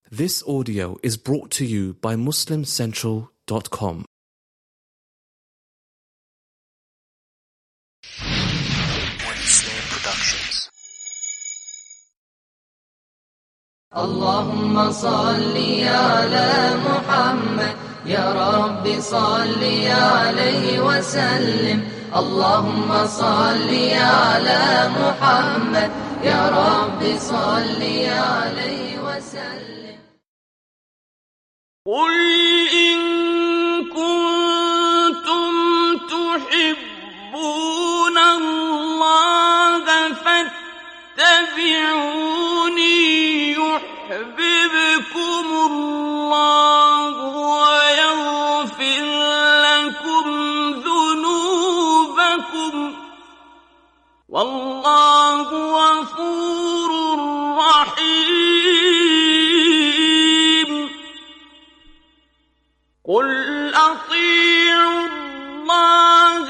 This audio is brought to you by MuslimCentral.com. اللهم صل على محمد يا رب صل عليه وسلم اللهم صل على محمد يا رب صل عليه وسلم قل إن كنتم تحبون الله فاتبعوني يحببكم الله ويغفر لكم ذنوبكم والله غفور رحيم قل أطيعوا الله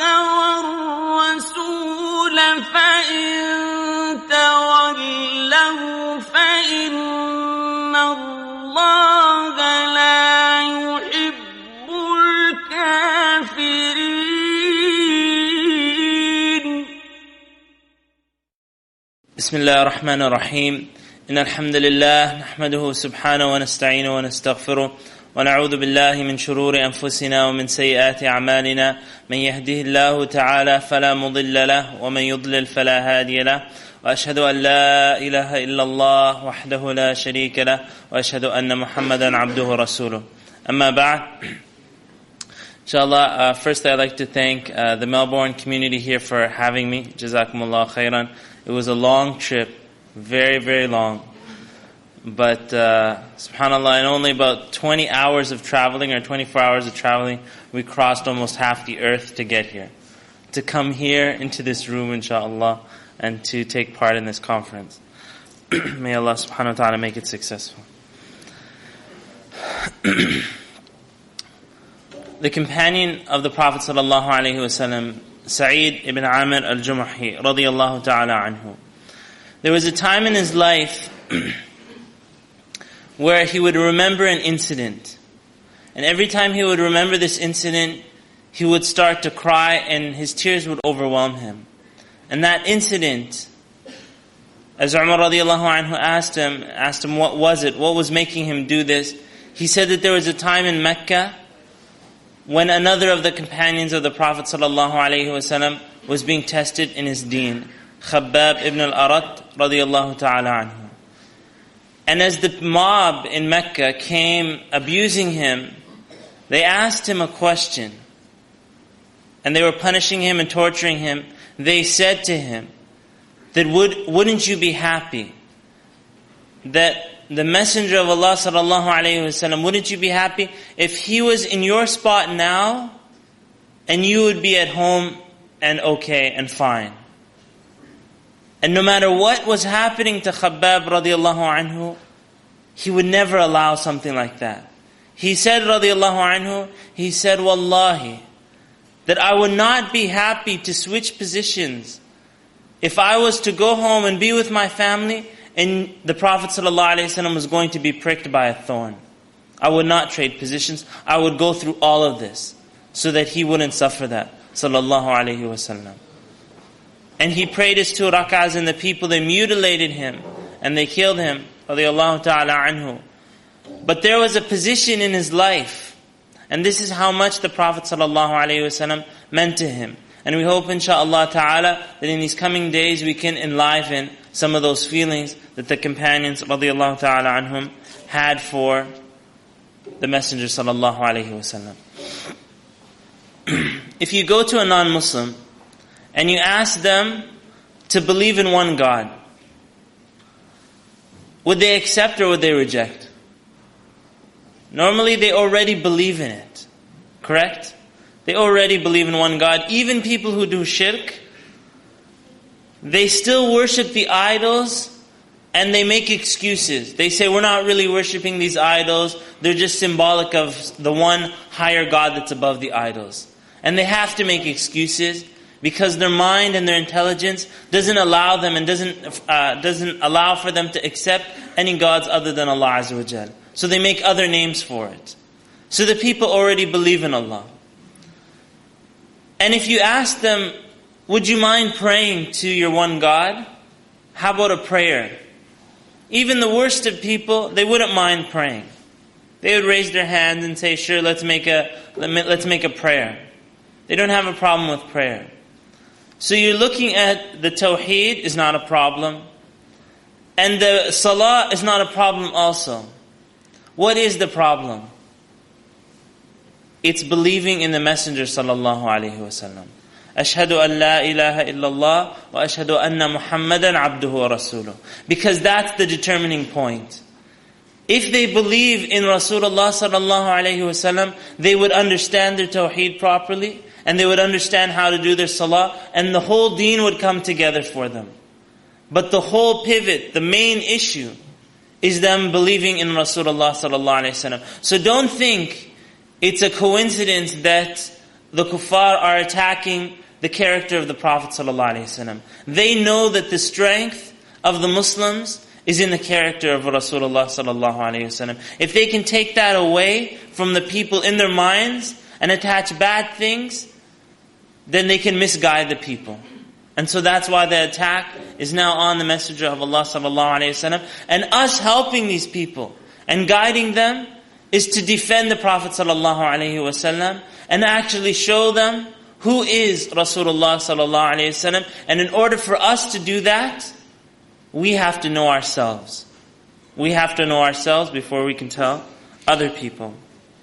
والرسول فإن تولوا فإن الله لا يحب الكافرين. بسم الله الرحمن الرحيم. إن الحمد لله نحمده سبحانه ونستعينه ونستغفره ونعوذ بالله من شرور أنفسنا ومن سيئات أعمالنا من يهده الله تعالى فلا مضل له ومن يضلل فلا هادي له وأشهد أن لا إله إلا الله وحده لا شريك له وأشهد أن محمدا عبده ورسوله أما بعد. Inshallah, first I'd like to thank the Melbourne community here for having me. Jazakumullah khairan. It was a long trip, very, very long. But subhanAllah, in only about 20 hours of traveling or 24 hours of traveling, we crossed almost half the earth to get here. To come here into this room, inshaAllah, and to take part in this conference. May Allah subhanahu wa ta'ala make it successful. The companion of the Prophet sallallahu alaihi wasallam, Sa'id ibn Amir al-Jumahi, radiyallahu ta'ala anhu. There was a time in his life where he would remember an incident. And every time he would remember this incident, he would start to cry and his tears would overwhelm him. And that incident, as Umar radiallahu anhu asked him what was it, what was making him do this, he said that there was a time in Mecca when another of the companions of the Prophet sallallahu alaihi wasallam was being tested in his deen, Khabbab ibn al-Arat radiallahu ta'ala anhu. And as the mob in Mecca came abusing him, they asked him a question. And they were punishing him and torturing him. They said to him that wouldn't you be happy that the Messenger of Allah sallallahu alaihi wasallam, wouldn't you be happy if he was in your spot now and you would be at home and okay and fine? And no matter what was happening to Khabbab radiallahu anhu, he would never allow something like that. He said radiallahu anhu, he said, Wallahi, that I would not be happy to switch positions if I was to go home and be with my family and the Prophet ﷺ was going to be pricked by a thorn. I would not trade positions. I would go through all of this so that he wouldn't suffer that. Sallallahu alayhi wasallam. And he prayed his 2 rak'ahs and the people, they mutilated him and they killed him. Radiyallahu ta'ala anhu. But there was a position in his life, and this is how much the Prophet ﷺ meant to him. And we hope insha'Allah ta'ala that in these coming days we can enliven some of those feelings that the companions radiyallahu ta'ala anhum had for the Messenger sallallahu alaihi wasallam. If you go to a non-Muslim and you ask them to believe in one God, would they accept or would they reject? Normally they already believe in it. Correct? They already believe in one God. Even people who do shirk, they still worship the idols and they make excuses. They say, we're not really worshiping these idols. They're just symbolic of the one higher God that's above the idols. And they have to make excuses because their mind and their intelligence doesn't allow them and doesn't allow for them to accept any gods other than Allah Azza wa Jal. So they make other names for it. So the people already believe in Allah. And if you ask them, would you mind praying to your one God? How about a prayer? Even the worst of people, they wouldn't mind praying. They would raise their hand and say, sure, let's make a prayer. They don't have a problem with prayer. So you're looking at the tawheed is not a problem. And the salah is not a problem also. What is the problem? It's believing in the Messenger sallallahu alaihi wasallam. Ashhadu an la ilaha illallah wa ashhadu anna Muhammadan abduhu wa rasuluh. Because that's the determining point. If they believe in Rasulullah sallallahu alaihi wasallam, they would understand their tawheed properly, and they would understand how to do their salah, and the whole deen would come together for them. But the whole pivot, the main issue, is them believing in Rasulullah sallallahu alaihi wasallam. So don't think it's a coincidence that the kuffar are attacking the character of the Prophet sallallahu alaihi wasallam. They know that the strength of the Muslims is in the character of Rasulullah sallallahu alaihi wasallam. If they can take that away from the people in their minds and attach bad things, then they can misguide the people. And so that's why the attack is now on the Messenger of Allah sallallahu alaihi wasallam. And us helping these people and guiding them is to defend the Prophet sallallahu alaihi wasallam and actually show them who is Rasulullah sallallahu alaihi wasallam. And in order for us to do that, we have to know ourselves. We have to know ourselves before we can tell other people.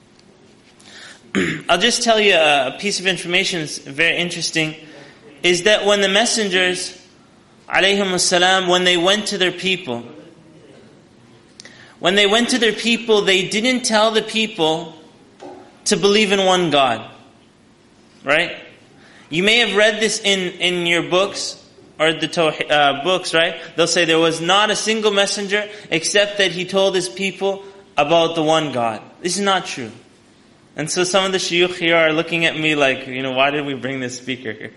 I'll just tell you a piece of information that's very interesting, is that when the messengers, alayhimus salam, when they went to their people, they didn't tell the people to believe in one God. Right? You may have read this in your books, or the books, right? They'll say there was not a single messenger except that he told his people about the one God. This is not true. And so some of the shuyukh here are looking at me like, why did we bring this speaker here?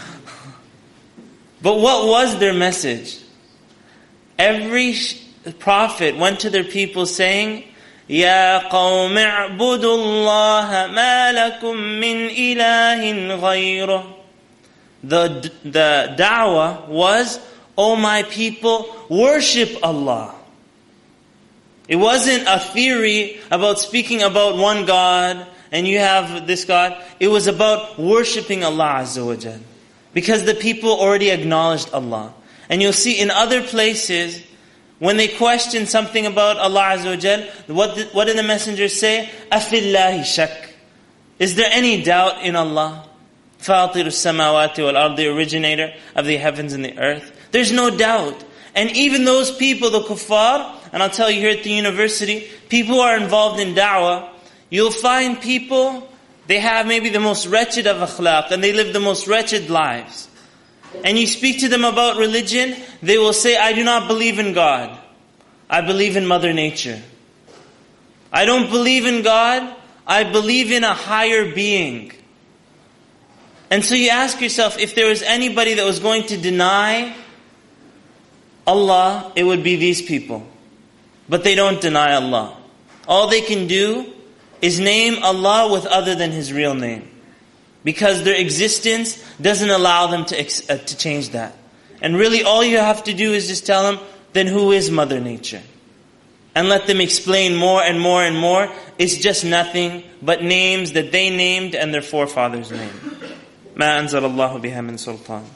But what was their message? Every prophet went to their people saying, Ya qawm i'budu Allah ma lakum min ilahin ghayruh. The da'wah was, oh my people, worship Allah. It wasn't a theory about speaking about one God and you have this God. It was about worshiping Allah Azza wa Jal. Because the people already acknowledged Allah. And you'll see in other places, when they question something about Allah Azza wa Jal, what did the messengers say? Afillahi shak. Is there any doubt in Allah? Fatir as-samawati wal-ard, the originator of the heavens and the earth. There's no doubt. And even those people, the kuffar, and I'll tell you here at the university, people who are involved in da'wah, you'll find people, they have maybe the most wretched of akhlaq, and they live the most wretched lives. And you speak to them about religion, they will say, I do not believe in God. I believe in Mother Nature. I don't believe in God, I believe in a higher being. And so you ask yourself, if there was anybody that was going to deny Allah, it would be these people. But they don't deny Allah. All they can do is name Allah with other than His real name. Because their existence doesn't allow them to change that. And really all you have to do is just tell them, then who is Mother Nature? And let them explain more and more and more. It's just nothing but names that they named and their forefathers named. مَا أَنزَلَ اللَّهُ بِهَا مِن سُلْطَانٍ.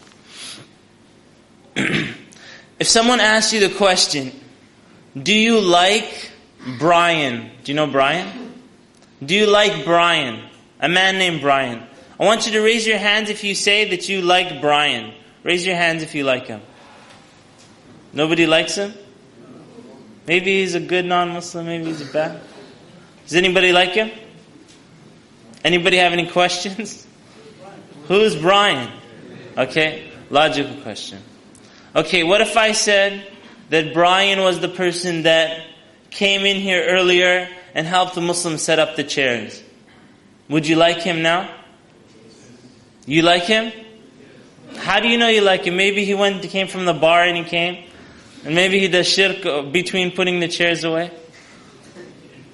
If someone asks you the question, do you like Brian? Do you know Brian? Do you like Brian? A man named Brian. I want you to raise your hands if you say that you like Brian. Raise your hands if you like him. Nobody likes him? Maybe he's a good non-Muslim, maybe he's a bad. Does anybody like him? Anybody have any questions? Who's Brian? Okay, logical question. Okay, what if I said that Brian was the person that came in here earlier and helped the Muslims set up the chairs? Would you like him now? You like him? How do you know you like him? Maybe he came from the bar and he came. And maybe he does shirk between putting the chairs away.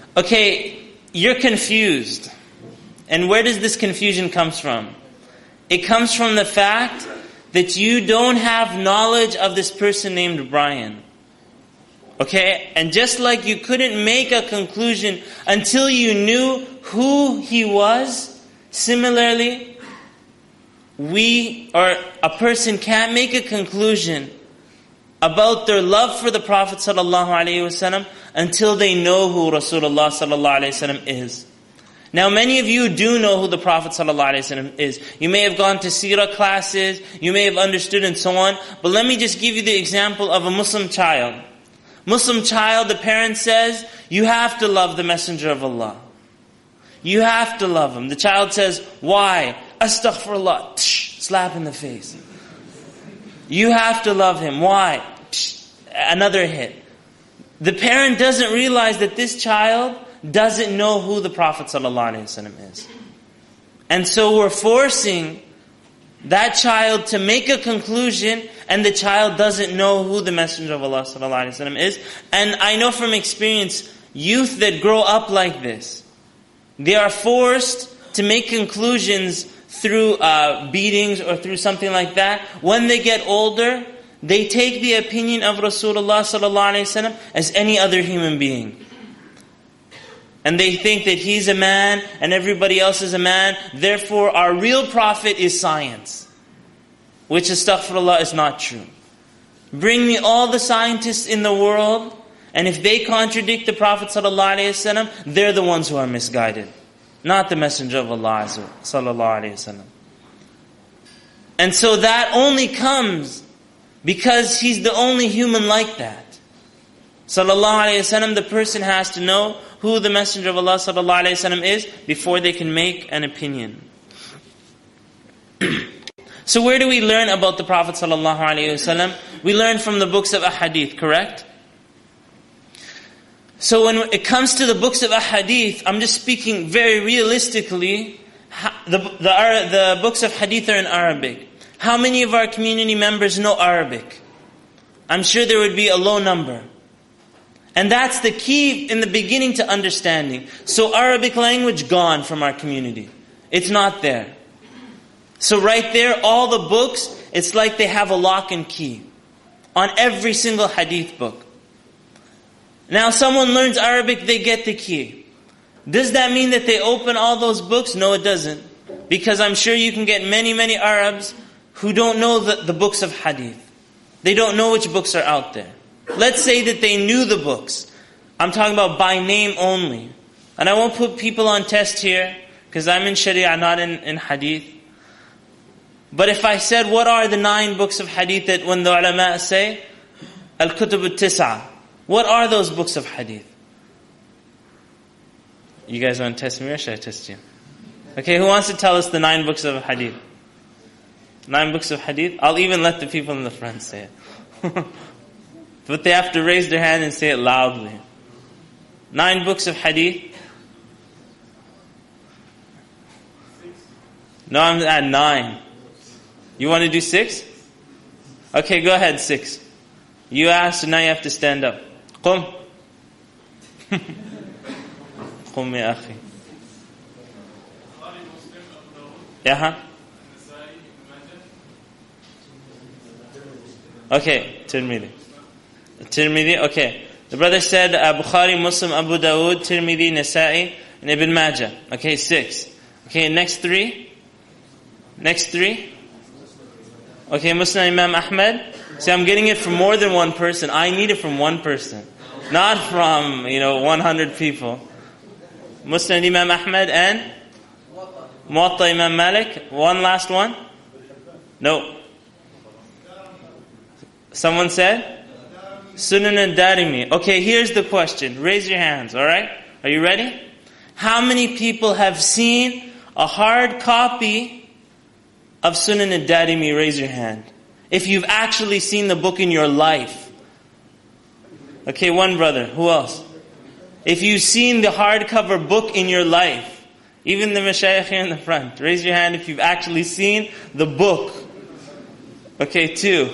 Okay, you're confused. And where does this confusion come from? It comes from the fact that you don't have knowledge of this person named Brian. Okay? And just like you couldn't make a conclusion until you knew who he was, similarly, a person can't make a conclusion about their love for the Prophet ﷺ until they know who Rasulullah ﷺ is. Now many of you do know who the Prophet ﷺ is. You may have gone to seerah classes, you may have understood and so on, but let me just give you the example of a Muslim child. Muslim child, the parent says, you have to love the Messenger of Allah. You have to love him. The child says, why? Astaghfirullah. Slap in the face. You have to love him. Why? Another hit. The parent doesn't realize that this child doesn't know who the Prophet ﷺ is. And so we're forcing that child to make a conclusion, and the child doesn't know who the Messenger of Allah ﷺ is. And I know from experience, youth that grow up like this, they are forced to make conclusions through beatings or through something like that. When they get older, they take the opinion of Rasulullah ﷺ as any other human being. And they think that he's a man and everybody else is a man. Therefore, our real prophet is science. Which, astaghfirullah, is not true. Bring me all the scientists in the world, and if they contradict the Prophet ﷺ, they're the ones who are misguided. Not the Messenger of Allah ﷺ. And so that only comes because he's the only human like that. Sallallahu Alaihi Wasallam, the person has to know who the Messenger of Allah Sallallahu Alaihi Wasallam is before they can make an opinion. So where do we learn about the Prophet Sallallahu Alaihi Wasallam? We learn from the books of Ahadith, correct? So when it comes to the books of Ahadith, I'm just speaking very realistically, the books of Hadith are in Arabic. How many of our community members know Arabic? I'm sure there would be a low number. And that's the key in the beginning to understanding. So Arabic language gone from our community. It's not there. So right there, all the books, it's like they have a lock and key on every single hadith book. Now someone learns Arabic, they get the key. Does that mean that they open all those books? No, it doesn't. Because I'm sure you can get many, many Arabs who don't know the books of hadith. They don't know which books are out there. Let's say that they knew the books. I'm talking about by name only. And I won't put people on test here, because I'm in Sharia, not in Hadith. But if I said, what are the 9 books of Hadith that when the ulama say, Al-Kutub al-Tis'a, what are those books of Hadith? You guys want to test me or should I test you? Okay, who wants to tell us the 9 books of Hadith? 9 books of Hadith? I'll even let the people in the front say it. But they have to raise their hand and say it loudly. 9 books of Hadith? No, I'm at 9. You want to do 6? Okay, go ahead, 6. You asked, so now you have to stand up. Qum. Qum ya akhi. Yeah. Okay, Tirmidhi, okay. The brother said Bukhari, Muslim, Abu Dawood, Tirmidhi, Nasa'i, and Ibn Majah. Okay, 6. Okay, next 3. Next 3. Okay, Muslim Imam Ahmad. See, I'm getting it from more than one person. I need it from one person. Not from, 100 people. Muslim Imam Ahmad and Muwatta Imam Malik. One last one? No. Someone said? Sunan al-Darimi. Okay, here's the question. Raise your hands, alright? Are you ready? How many people have seen a hard copy of Sunan al-Darimi? Raise your hand. If you've actually seen the book in your life. Okay, one brother. Who else? If you've seen the hardcover book in your life. Even the mashayikh here in the front. Raise your hand if you've actually seen the book. Okay, 2.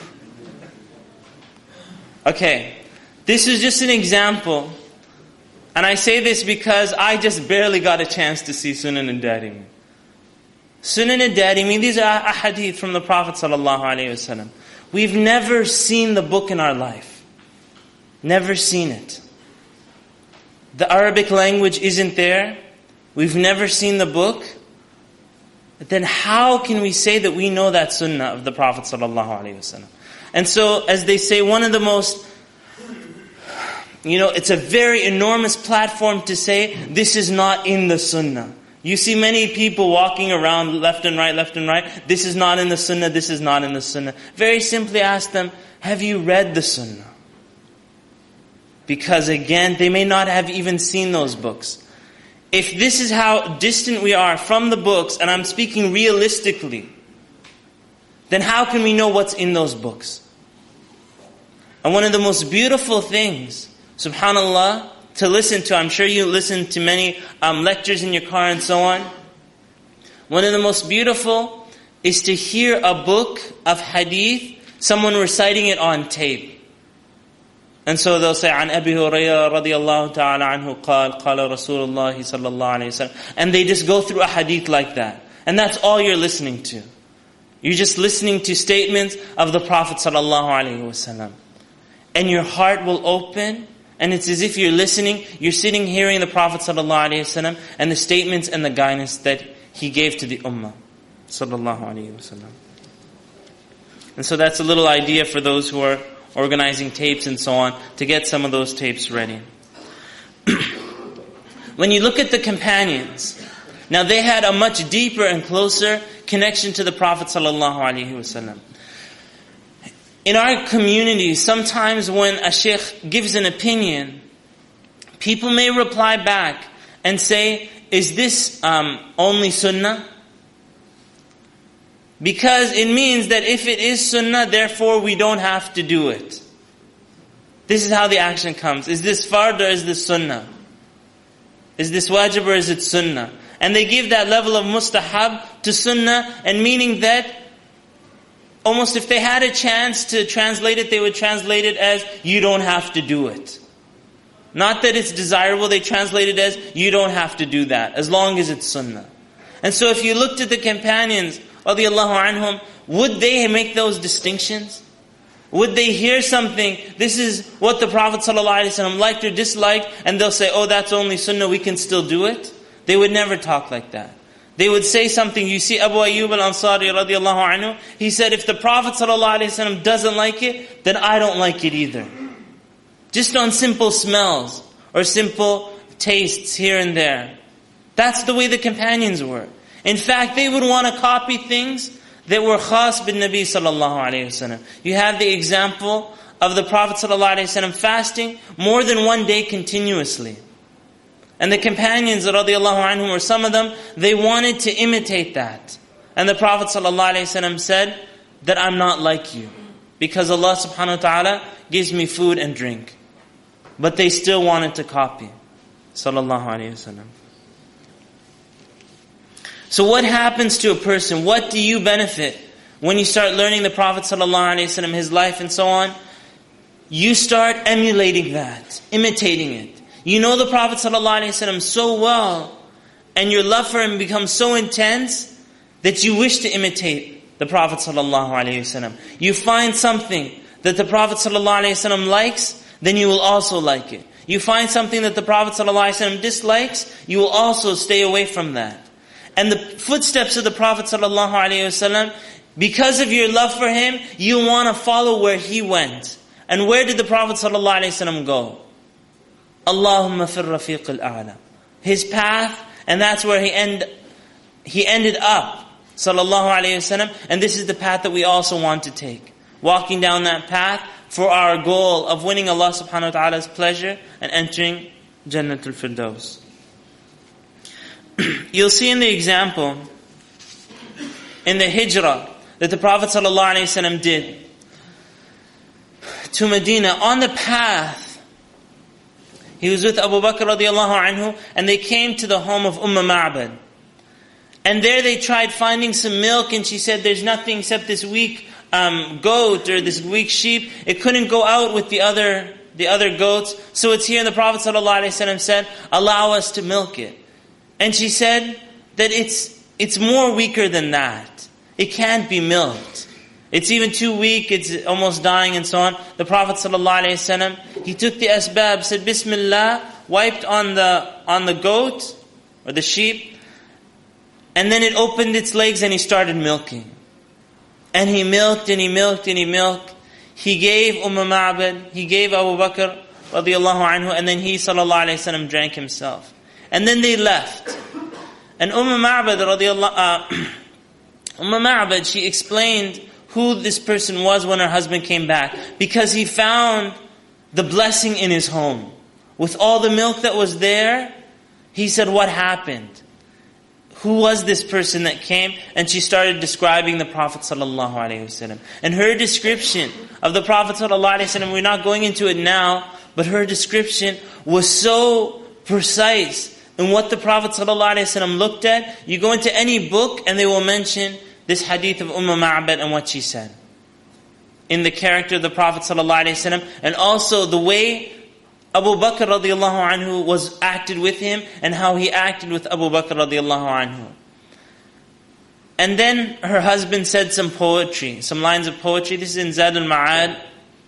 Okay, this is just an example. And I say this because I just barely got a chance to see Sunan al-Darimi. Sunan al-Darimi, these are ahadith from the Prophet ﷺ. We've never seen the book in our life. Never seen it. The Arabic language isn't there. We've never seen the book. But then how can we say that we know that sunnah of the Prophet ﷺ? And so, as they say, one of the most, it's a very enormous platform to say, this is not in the sunnah. You see many people walking around left and right, this is not in the sunnah, this is not in the sunnah. Very simply ask them, have you read the sunnah? Because again, they may not have even seen those books. If this is how distant we are from the books, and I'm speaking realistically, then how can we know what's in those books? And one of the most beautiful things, subhanallah, to listen to, I'm sure you listen to many lectures in your car and so on. One of the most beautiful is to hear a book of hadith, someone reciting it on tape. And so they'll say, عن أبي هريرة رضي الله تعالى عنه قال قال رسول الله صلى الله عليه وسلم. And they just go through a hadith like that. And that's all you're listening to. You're just listening to statements of the Prophet sallallahu alaihi wasallam. And your heart will open, and it's as if you're sitting hearing the Prophet sallallahu alaihi wasallam and the statements and the guidance that he gave to the ummah sallallahu alaihi wasallam. And so that's a little idea for those who are organizing tapes and so on, to get some of those tapes ready. When you look at the companions, now they had a much deeper and closer connection to the Prophet sallallahu alaihi wasallam. In our community, sometimes when a sheikh gives an opinion, people may reply back and say, is this only sunnah? Because it means that if it is sunnah, therefore we don't have to do it. This is how the action comes. Is this fard or is this sunnah? Is this wajib or is it sunnah? And they give that level of mustahab to sunnah, and meaning that almost if they had a chance to translate it, they would translate it as, you don't have to do it. Not that it's desirable, they translate it as, you don't have to do that, as long as it's sunnah. And so if you looked at the companions, radiyallahu anhum, would they make those distinctions? Would they hear something, this is what the Prophet ﷺ liked or disliked, and they'll say, oh, that's only sunnah, we can still do it? They would never talk like that. They would say something. You see Abu Ayyub al-Ansari radiyallahu anhu, he said, if the Prophet ﷺ doesn't like it, then I don't like it either. Just on simple smells or simple tastes here and there. That's the way the companions were. In fact, they would want to copy things that were khas bin Nabi sallallahu alayhi wasallam. You have the example of the Prophet sallallahu alayhi wasallam fasting more than one day continuously. And the companions radiallahu anhum, or some of them, they wanted to imitate that. And the Prophet sallallahu alayhi wasallam said that I'm not like you, because Allah subhanahu wa ta'ala gives me food and drink. But they still wanted to copy. Sallallahu alayhi wasallam. So what happens to a person? What do you benefit when you start learning the Prophet ﷺ, his life and so on? You start emulating that, imitating it. You know the Prophet ﷺ so well, and your love for him becomes so intense that you wish to imitate the Prophet ﷺ. You find something that the Prophet ﷺ likes, then you will also like it. You find something that the Prophet ﷺ dislikes, you will also stay away from that. And the footsteps of the Prophet ﷺ, because of your love for him, you want to follow where he went. And where did the Prophet ﷺ go? Allahumma fir rafiq al-a'la. His path, and that's where he ended up. Sallallahu alayhi wasallam. And this is the path that we also want to take. Walking down that path for our goal of winning Allah subhanahu wa ta'ala's pleasure and entering Jannatul Firdaus. You'll see in the example, in the hijrah that the Prophet ﷺ did to Medina, on the path, he was with Abu Bakr radiallahu anhu, and they came to the home of Ma'bad. And there they tried finding some milk, and she said, there's nothing except this weak goat or this weak sheep. It couldn't go out with the other the other goats. So it's here, and the Prophet ﷺ said, allow us to milk it. And she said that it's more weaker than that. It can't be milked. It's even too weak, it's almost dying and so on. The Prophet ﷺ, he took the asbab, said Bismillah, wiped on the goat or the sheep, and then it opened its legs and he started milking. And he milked and he milked and he milked. He gave Ma'bad, he gave Abu Bakr radiallahu anhu, and then he sallallahu alayhi wasallam drank himself. And then they left. And Ma'bad Ma'bad, she explained who this person was when her husband came back. Because he found the blessing in his home. With all the milk that was there, he said, what happened? Who was this person that came? And she started describing the Prophet ﷺ. And her description of the Prophet ﷺ, we're not going into it now, but her description was so precise in what the Prophet ﷺ looked at. You go into any book and they will mention this hadith of Ma'bad and what she said. In the character of the Prophet ﷺ, and also the way Abu Bakr radiallahu anhu was acted with him, and how he acted with Abu Bakr radiallahu anhu. And then her husband said some poetry, some lines of poetry. This is in Zad al-Ma'ad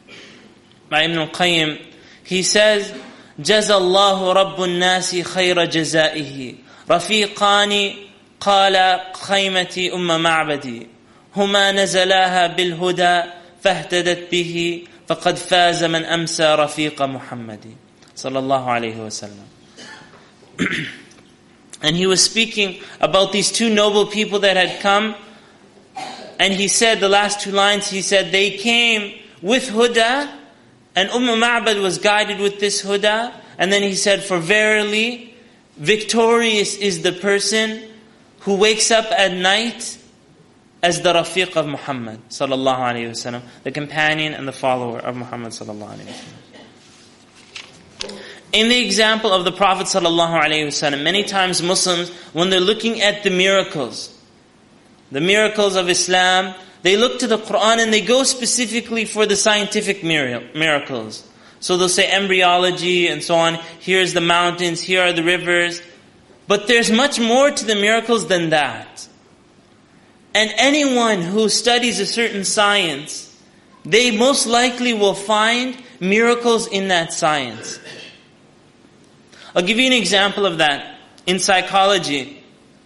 by Ibn al-Qayyim. He says, جَزَى اللَّهُ رَبُّ النَّاسِ خَيْرَ جَزَائِهِ رَفِيقَانِ قَالَ خَيْمَتِي مَعْبَدِي هُمَا نَزَلَاهَا بِالْهُدَى فَاهْتَدَتْ بِهِ فَقَدْ فَازَ مَنْ أَمْسَى رَفِيقَ مُحَمَّدٍ sallallahu alayhi wasallam. And he was speaking about these two noble people that had come. And he said, the last two lines, he said, they came with huda, and Ma'bad was guided with this huda. And then he said, for verily, victorious is the person who wakes up at night as the Rafiq of Muhammad sallallahu alayhi wasallam, the companion and the follower of Muhammad sallallahu alayhi wasallam. In the example of the Prophet sallallahu alayhi wasallam, many times Muslims, when they're looking at the miracles of Islam, they look to the Quran and they go specifically for the scientific miracles. So they'll say embryology and so on. Here's the mountains, here are the rivers. But there's much more to the miracles than that. And anyone who studies a certain science, they most likely will find miracles in that science. I'll give you an example of that. In psychology,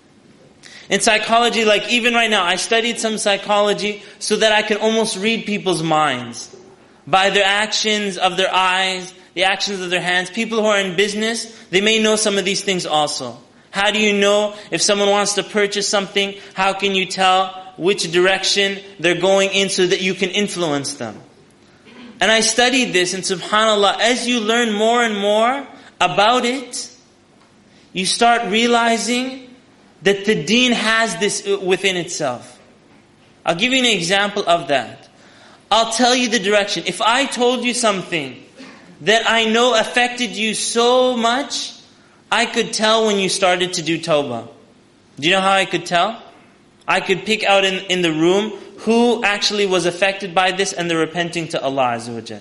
like even right now, I studied some psychology so that I can almost read people's minds. By their actions of their eyes, the actions of their hands. People who are in business, they may know some of these things also. How do you know if someone wants to purchase something? How can you tell which direction they're going in so that you can influence them? And I studied this, and subhanAllah, as you learn more and more about it, you start realizing that the deen has this within itself. I'll give you an example of that. I'll tell you the direction. If I told you something that I know affected you so much, I could tell when you started to do tawbah. Do you know how I could tell? I could pick out in the room who actually was affected by this and they're repenting to Allah Azza wa Jal.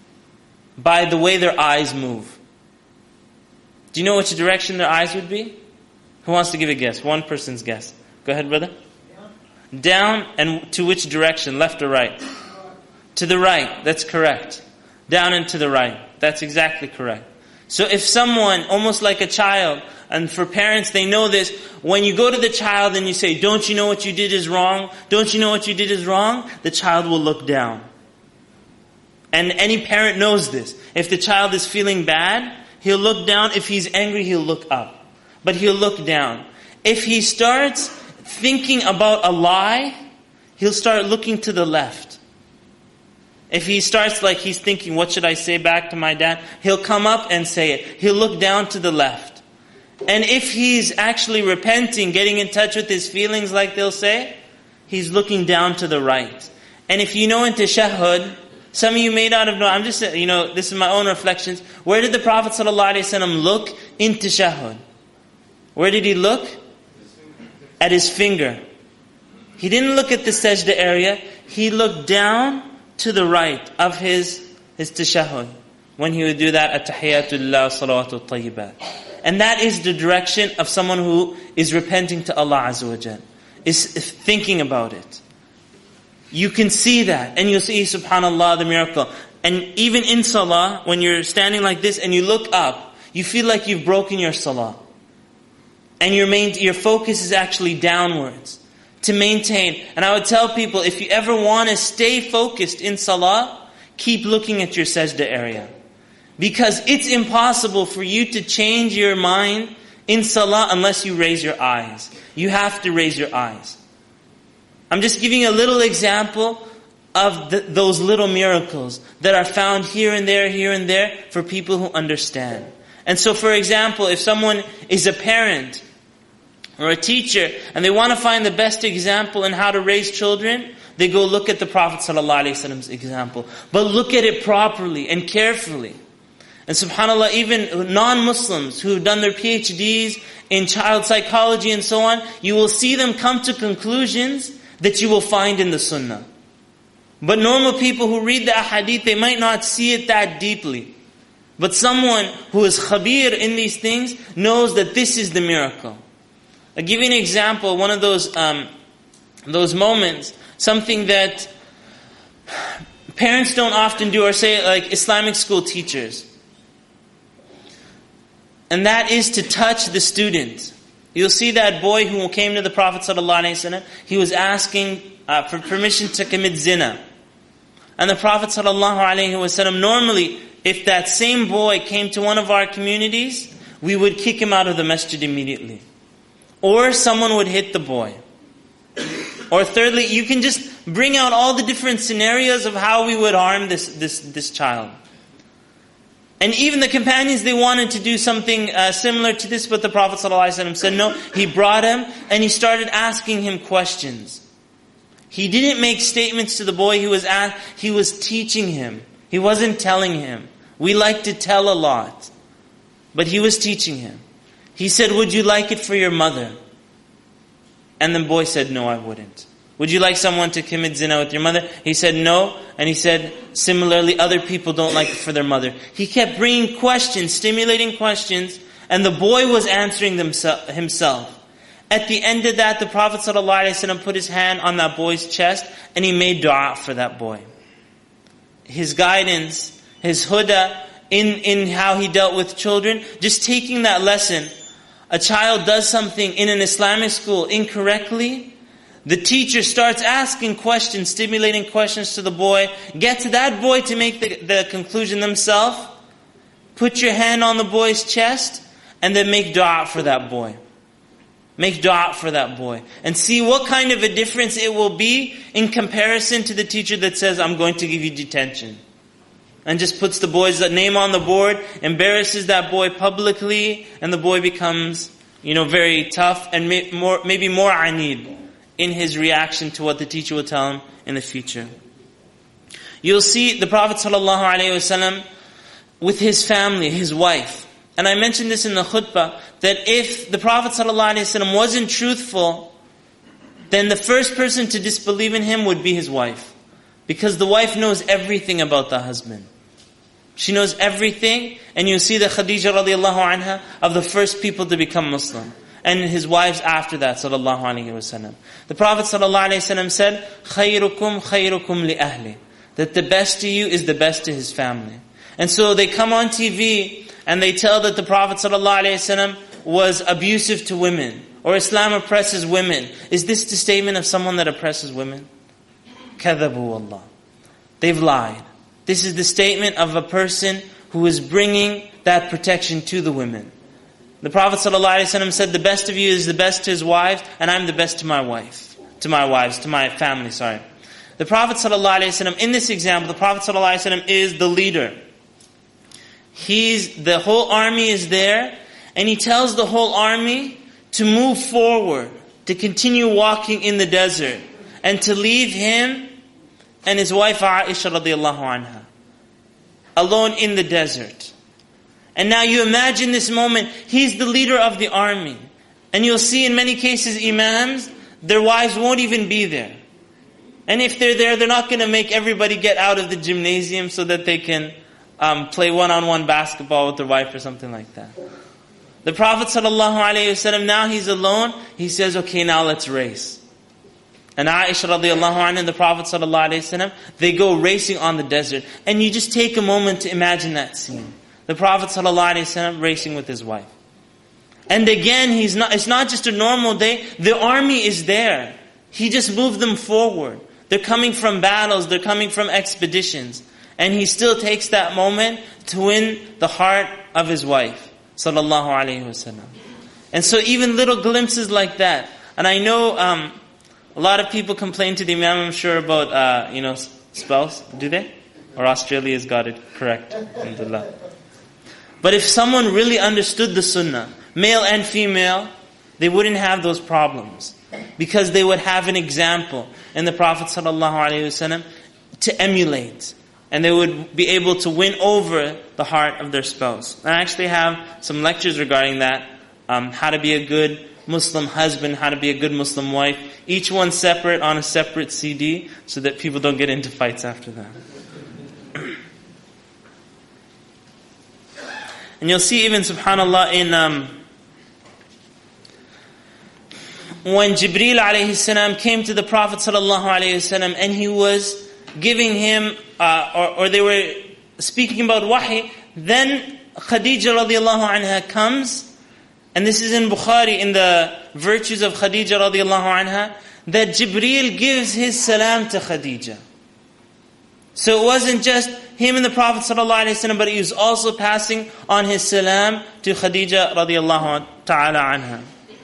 By the way their eyes move. Do you know which direction their eyes would be? Who wants to give a guess? One person's guess. Go ahead, brother. Down, and to which direction? Left or right? To the right. That's correct. Down and to the right. That's exactly correct. So if someone, almost like a child, and for parents they know this, when you go to the child and you say, don't you know what you did is wrong? Don't you know what you did is wrong? The child will look down. And any parent knows this. If the child is feeling bad, he'll look down. If he's angry, he'll look up. But he'll look down. If he starts thinking about a lie, he'll start looking to the left. If he starts like he's thinking, what should I say back to my dad? He'll come up and say it. He'll look down to the left. And if he's actually repenting, getting in touch with his feelings like they'll say, he's looking down to the right. And if you know in tashahhud, some of you may not have known, I'm just, this is my own reflections. Where did the Prophet ﷺ look in tashahhud? Where did he look? At his finger. He didn't look at the sajda area. He looked down to the right of his tashahhud. when he would do that, at-tahiyatullah, salawatul tayyibat. And that is the direction of someone who is repenting to Allah Azza wa Jal, is thinking about it. You can see that, and you'll see, subhanallah, the miracle. And even in salah, when you're standing like this and you look up, you feel like you've broken your salah. And your focus is actually downwards to maintain. And I would tell people, if you ever want to stay focused in salah, keep looking at your sajda area. Because it's impossible for you to change your mind in salah unless you raise your eyes. You have to raise your eyes. I'm just giving a little example of those little miracles that are found here and there for people who understand. And so, for example, if someone is a parent or a teacher and they want to find the best example in how to raise children, they go look at the Prophet ﷺ's example. But look at it properly and carefully. And subhanAllah, even non-Muslims who've done their PhDs in child psychology and so on, you will see them come to conclusions that you will find in the Sunnah. But normal people who read the ahadith, they might not see it that deeply. But someone who is khabir in these things knows that this is the miracle. I'll give you an example, one of those moments, something that parents don't often do, or say like Islamic school teachers. And that is to touch the student. You'll see that boy who came to the Prophet ﷺ, he was asking for permission to commit zina. And the Prophet ﷺ, normally, if that same boy came to one of our communities, we would kick him out of the masjid immediately. Or someone would hit the boy. Or thirdly, you can just bring out all the different scenarios of how we would harm this child. And even the companions, they wanted to do something similar to this, but the Prophet ﷺ said no. He brought him and he started asking him questions. He didn't make statements to the boy he was teaching him. He wasn't telling him. We like to tell a lot. But he was teaching him. He said, "Would you like it for your mother?" And the boy said, "No, I wouldn't." "Would you like someone to commit zina with your mother?" He said, "No." And he said, similarly, other people don't like it for their mother. He kept bringing questions, stimulating questions, and the boy was answering himself. At the end of that, the Prophet ﷺ put his hand on that boy's chest, and he made dua for that boy. His guidance, his huda, in how he dealt with children, just taking that lesson. A child does something in an Islamic school incorrectly, the teacher starts asking questions, stimulating questions to the boy. Get to that boy to make the conclusion themselves. Put your hand on the boy's chest and then make dua for that boy. Make dua for that boy. And see what kind of a difference it will be in comparison to the teacher that says, "I'm going to give you detention." And just puts the boy's name on the board, embarrasses that boy publicly, and the boy becomes, very tough and maybe more anid in his reaction to what the teacher will tell him in the future. You'll see the Prophet ﷺ with his family, his wife. And I mentioned this in the khutbah, that if the Prophet ﷺ wasn't truthful, then the first person to disbelieve in him would be his wife. Because the wife knows everything about the husband. She knows everything, and you'll see the Khadija radiallahu anha of the first people to become Muslim. And his wives after that, sallallahu alaihi wasallam. The Prophet sallallahu alaihi wasallam said, "Khayrukum khayrukum li ahli." That the best to you is the best to his family. And so they come on TV and they tell that the Prophet sallallahu alaihi wasallam was abusive to women, or Islam oppresses women. Is this the statement of someone that oppresses women? Kadhabu Allah. They've lied. This is the statement of a person who is bringing that protection to the women. The Prophet ﷺ said, "The best of you is the best to his wives, and I'm the best to my wife, to my wives, to my family." The Prophet ﷺ, in this example, the Prophet ﷺ is the leader. The whole army is there, and he tells the whole army to move forward, to continue walking in the desert, and to leave him and his wife Aisha radiallahu anha alone in the desert. And now you imagine this moment, he's the leader of the army. And you'll see in many cases imams, their wives won't even be there. And if they're there, they're not going to make everybody get out of the gymnasium so that they can play one-on-one basketball with their wife or something like that. The Prophet ﷺ, now he's alone, he says, okay, now let's race. And Aisha radiallahu anha and the Prophet ﷺ, they go racing on the desert. And you just take a moment to imagine that scene. The Prophet ﷺ racing with his wife. And again, it's not just a normal day. The army is there. He just moved them forward. They're coming from battles. They're coming from expeditions. And he still takes that moment to win the heart of his wife. Sallallahu alayhi wasallam. And so even little glimpses like that. And I know a lot of people complain to the Imam, I'm sure, about spouse. Do they? Or Australia's got it correct. Alhamdulillah. But if someone really understood the sunnah, male and female, they wouldn't have those problems. Because they would have an example in the Prophet ﷺ to emulate. And they would be able to win over the heart of their spouse. I actually have some lectures regarding that. How to be a good Muslim husband, how to be a good Muslim wife. Each one separate on a separate CD so that people don't get into fights after that. And you'll see even, subhanAllah, in when Jibreel alayhi salam came to the Prophet sallallahu alayhi wasallam and he was giving him, or they were speaking about wahi, then Khadija radiallahu anha comes, and this is in Bukhari, in the virtues of Khadija radiallahu anha, that Jibreel gives his salam to Khadija. So it wasn't just him and the Prophet ﷺ, but he was also passing on his salam to Khadija radiallahu ta'ala anha.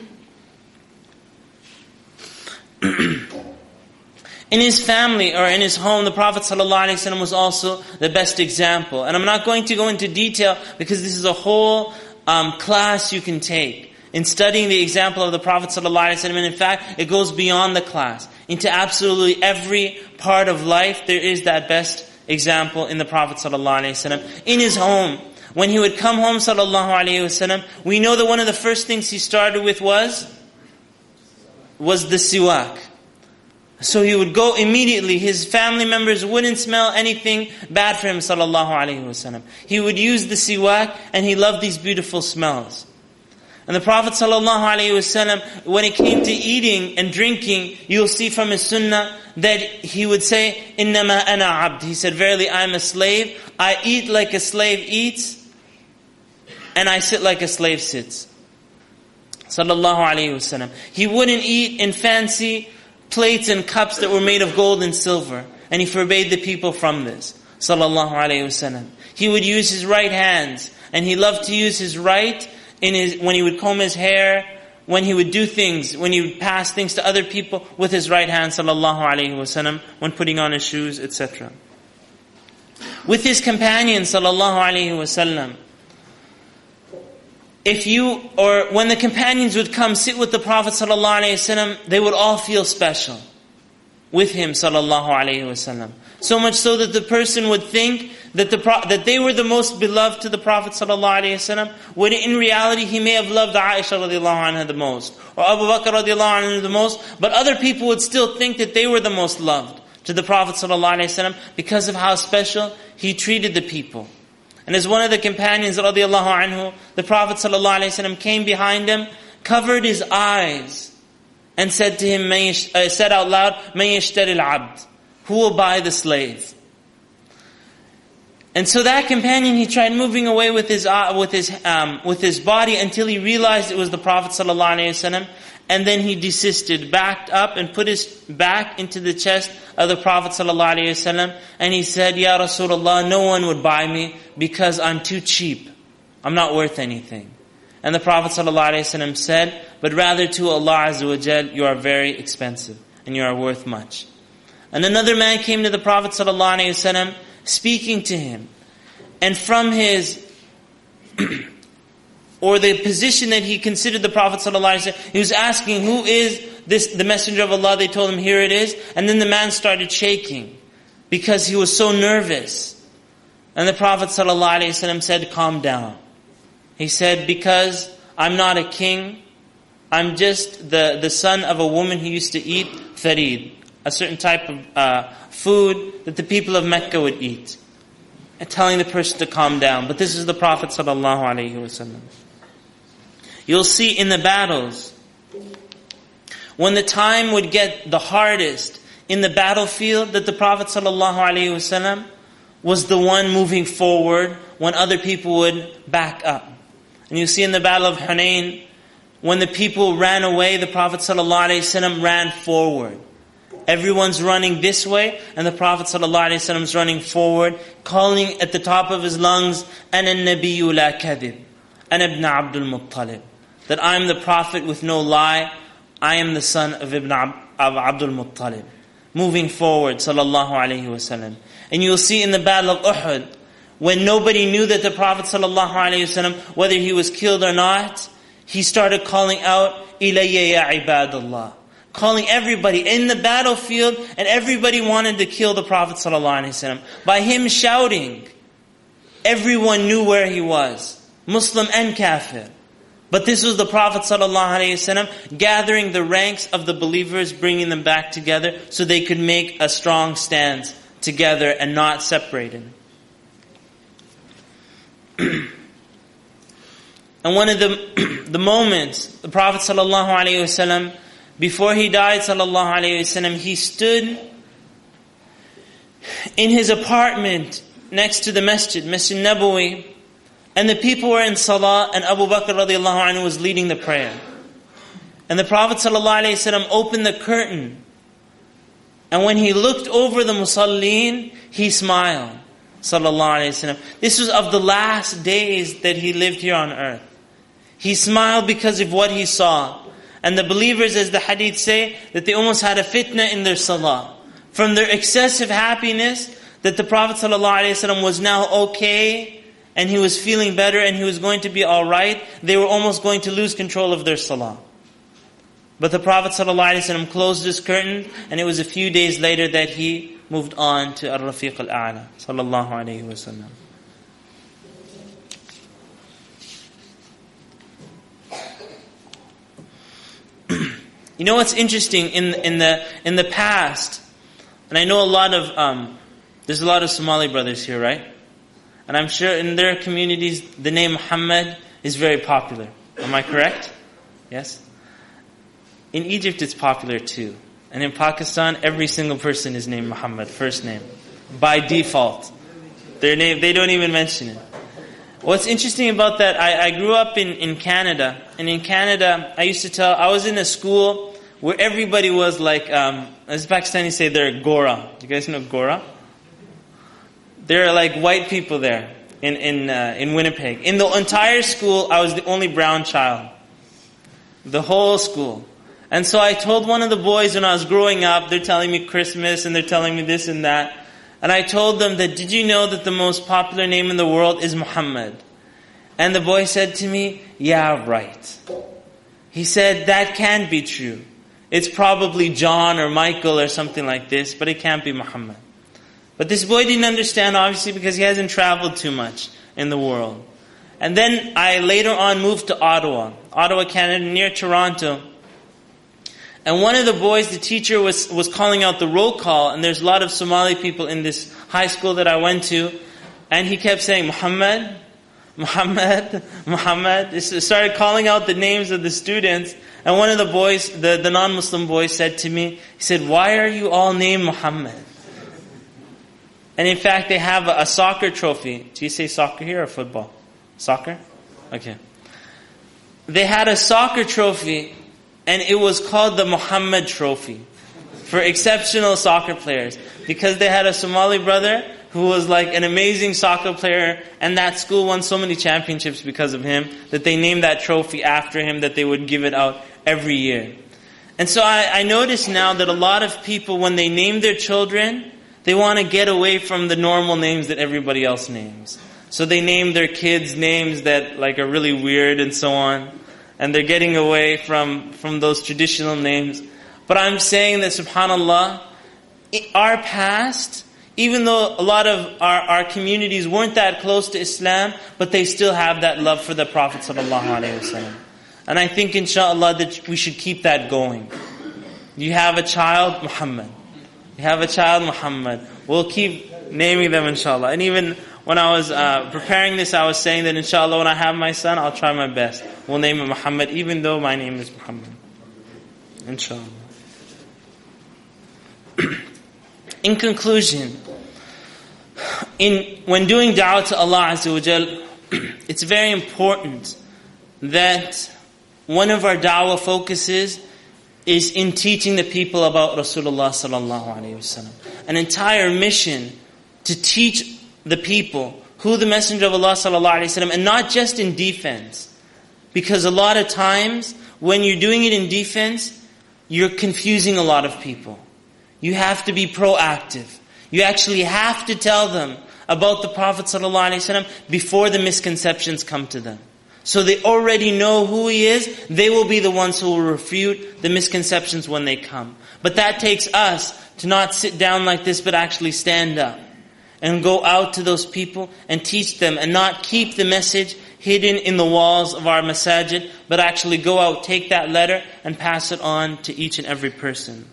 In his family or in his home, the Prophet ﷺ was also the best example. And I'm not going to go into detail because this is a whole class you can take in studying the example of the Prophet ﷺ. And in fact, it goes beyond the class. Into absolutely every part of life, there is that best example in the Prophet ﷺ. In his home, when he would come home, ﷺ, we know that one of the first things he started with was the siwak. So he would go immediately. His family members wouldn't smell anything bad for him, ﷺ. He would use the siwak, and he loved these beautiful smells. And the Prophet ﷺ, when it came to eating and drinking, you'll see from his sunnah that he would say, إِنَّمَا أَنَا عَبْدٌ. He said, verily I am a slave. I eat like a slave eats, and I sit like a slave sits. Sallallahu alayhi wasallam. He wouldn't eat in fancy plates and cups that were made of gold and silver. And he forbade the people from this. Sallallahu alayhi wasallam. He would use his right hands. And he loved to use his right when he would comb his hair, when he would do things, when he would pass things to other people with his right hand, sallallahu alayhi wasallam, when putting on his shoes, etc. With his companions, sallallahu alayhi wasallam, when the companions would come sit with the Prophet sallallahu alayhi wasallam, they would all feel special with him, sallallahu alayhi wasallam. So much so that the person would think that they were the most beloved to the Prophet sallallahu alaihi wasallam, when in reality he may have loved Aisha radiallahu anha the most, or Abu Bakr radiallahu anhu the most, but other people would still think that they were the most loved to the Prophet sallallahu alaihi wasallam because of how special he treated the people. And as one of the companions radiallahu anhu, the Prophet sallallahu alaihi wasallam came behind him, covered his eyes, and said to him, said out loud, "Man yashtari al-abd." Who will buy the slave? And so that companion, he tried moving away with his body until he realized it was the Prophet ﷺ, and then he desisted, backed up, and put his back into the chest of the Prophet ﷺ, and he said, "Ya Rasulullah, no one would buy me because I'm too cheap. I'm not worth anything." And the Prophet ﷺ said, "But rather to Allah Azza wa Jal, you are very expensive and you are worth much." And another man came to the Prophet ﷺ, speaking to him. And from his, or the position that he considered the Prophet ﷺ, he was asking, "Who is this, the Messenger of Allah?" They told him, "Here it is." And then the man started shaking because he was so nervous. And the Prophet ﷺ said, "Calm down." He said, "Because I'm not a king. I'm just the son of a woman who used to eat farid, a certain type of food that the people of Mecca would eat." telling the person to calm down. But this is the Prophet ﷺ. You'll see in the battles, when the time would get the hardest in the battlefield, that the Prophet ﷺ was the one moving forward when other people would back up. And you see in the Battle of Hunayn, when the people ran away, the Prophet ﷺ ran forward. Everyone's running this way, and the Prophet ﷺ is running forward, calling at the top of his lungs, "Ana an-nabiyyu la kadhib, ana ibn Abdul Muttalib," that I'm the Prophet with no lie, I am the son of Abdul Muttalib. Moving forward, sallallahu alaihi wasallam. And you'll see in the Battle of Uhud, when nobody knew that the Prophet sallallahu alaihi wasallam, whether he was killed or not, he started calling out, "Ilayya ya ibadallah," calling everybody in the battlefield, and everybody wanted to kill the Prophet ﷺ. By him shouting, everyone knew where he was, Muslim and Kafir. But this was the Prophet ﷺ gathering the ranks of the believers, bringing them back together so they could make a strong stance together and not separated. And one of the moments, the Prophet ﷺ, before he died, sallallahu alayhi wasallam, he stood in his apartment next to the Masjid Nabawi, and the people were in salah, and Abu Bakr radiallahu anhu was leading the prayer. And the Prophet sallallahu alayhi wasallam opened the curtain, and when he looked over the musallin, he smiled, sallallahu alayhi wasallam. This was of the last days that he lived here on earth. He smiled because of what he saw. And the believers, as the hadith say, that they almost had a fitna in their salah. From their excessive happiness, that the Prophet ﷺ was now okay, and he was feeling better, and he was going to be alright, they were almost going to lose control of their salah. But the Prophet ﷺ closed his curtain, and it was a few days later that he moved on to Ar-Rafiq al-A'la, sallallahu alayhi wa sallam. You know what's interesting in the past, and I know a lot of there's a lot of Somali brothers here, right? And I'm sure in their communities the name Muhammad is very popular. Am I correct? Yes. In Egypt it's popular too, and in Pakistan every single person is named Muhammad, first name, by default. Their name, they don't even mention it. What's interesting about that, I grew up in Canada, and in Canada, I was in a school where everybody was like, as Pakistanis say, they're Gora. Do you guys know Gora? There are like white people there in Winnipeg. In the entire school, I was the only brown child. The whole school. And so I told one of the boys when I was growing up, they're telling me Christmas and they're telling me this and that. And I told them that, did you know that the most popular name in the world is Muhammad? And the boy said to me, yeah, right. He said, that can't be true. It's probably John or Michael or something like this, but it can't be Muhammad. But this boy didn't understand, obviously, because he hasn't traveled too much in the world. And then I later on moved to Ottawa, Canada, near Toronto. And one of the boys, the teacher was calling out the roll call, and there's a lot of Somali people in this high school that I went to, and he kept saying, Muhammad, Muhammad, Muhammad. He started calling out the names of the students, and one of the boys, the non-Muslim boy, said to me, he said, why are you all named Muhammad? And in fact, they have a soccer trophy. Do you say soccer here or football? Soccer? Okay. They had a soccer trophy, and it was called the Muhammad Trophy for exceptional soccer players, because they had a Somali brother who was like an amazing soccer player, and that school won so many championships because of him that they named that trophy after him, that they would give it out every year. And so I notice now that a lot of people, when they name their children, they want to get away from the normal names that everybody else names. So they name their kids names that like are really weird and so on. And they're getting away from those traditional names. But I'm saying that, subhanAllah, our past, even though a lot of our communities weren't that close to Islam, but they still have that love for the Prophet ﷺ. And I think, inshaAllah, that we should keep that going. You have a child, Muhammad. You have a child, Muhammad. We'll keep naming them, inshaAllah. And even when I was preparing this, I was saying that inshallah when I have my son, I'll try my best. We'll name him Muhammad, even though my name is Muhammad. Inshallah. In conclusion, when doing da'wah to Allah Azza wa Jal, it's very important that one of our da'wah focuses is in teaching the people about Rasulullah sallallahu alaihi wasallam. An entire mission to teach the people who the Messenger of Allah sallallahu alaihi wasallam, and not just in defense. Because a lot of times, when you're doing it in defense, you're confusing a lot of people. You have to be proactive. You actually have to tell them about the Prophet ﷺ before the misconceptions come to them. So they already know who he is. They will be the ones who will refute the misconceptions when they come. But that takes us to not sit down like this, but actually stand up and go out to those people and teach them, and not keep the message hidden in the walls of our masajid, but actually go out, take that letter and pass it on to each and every person.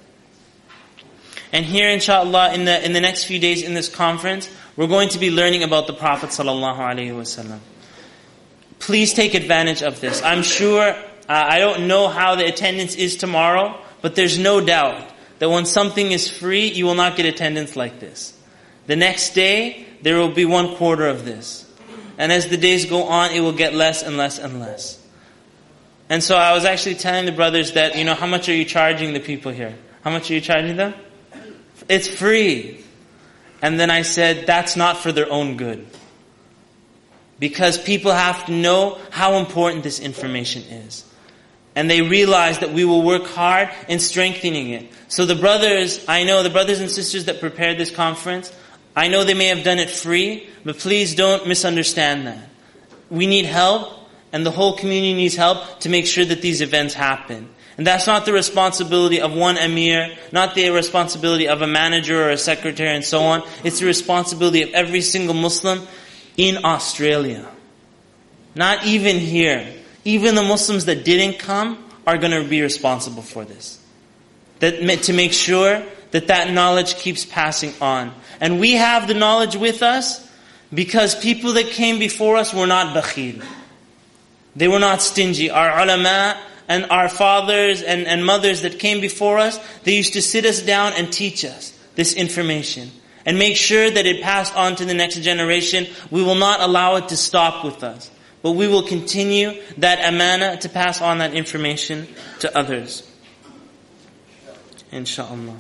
And here, inshallah, in the next few days in this conference, we're going to be learning about the Prophet sallallahu alaihi wasallam. Please take advantage of this. I'm sure, I don't know how the attendance is tomorrow, but there's no doubt that when something is free, you will not get attendance like this. The next day, there will be 1/4 of this. And as the days go on, it will get less and less and less. And so I was actually telling the brothers that, how much are you charging the people here? How much are you charging them? It's free. And then I said, that's not for their own good. Because people have to know how important this information is. And they realize that we will work hard in strengthening it. So the brothers, I know the brothers and sisters that prepared this conference, I know they may have done it free, but please don't misunderstand that. We need help, and the whole community needs help to make sure that these events happen. And that's not the responsibility of one emir, not the responsibility of a manager or a secretary and so on. It's the responsibility of every single Muslim in Australia. Not even here. Even the Muslims that didn't come are going to be responsible for this. To make sure that knowledge keeps passing on. And we have the knowledge with us because people that came before us were not bakhil. They were not stingy. Our ulama and our fathers and mothers that came before us, they used to sit us down and teach us this information. And make sure that it passed on to the next generation. We will not allow it to stop with us. But we will continue that amana to pass on that information to others. Inshallah.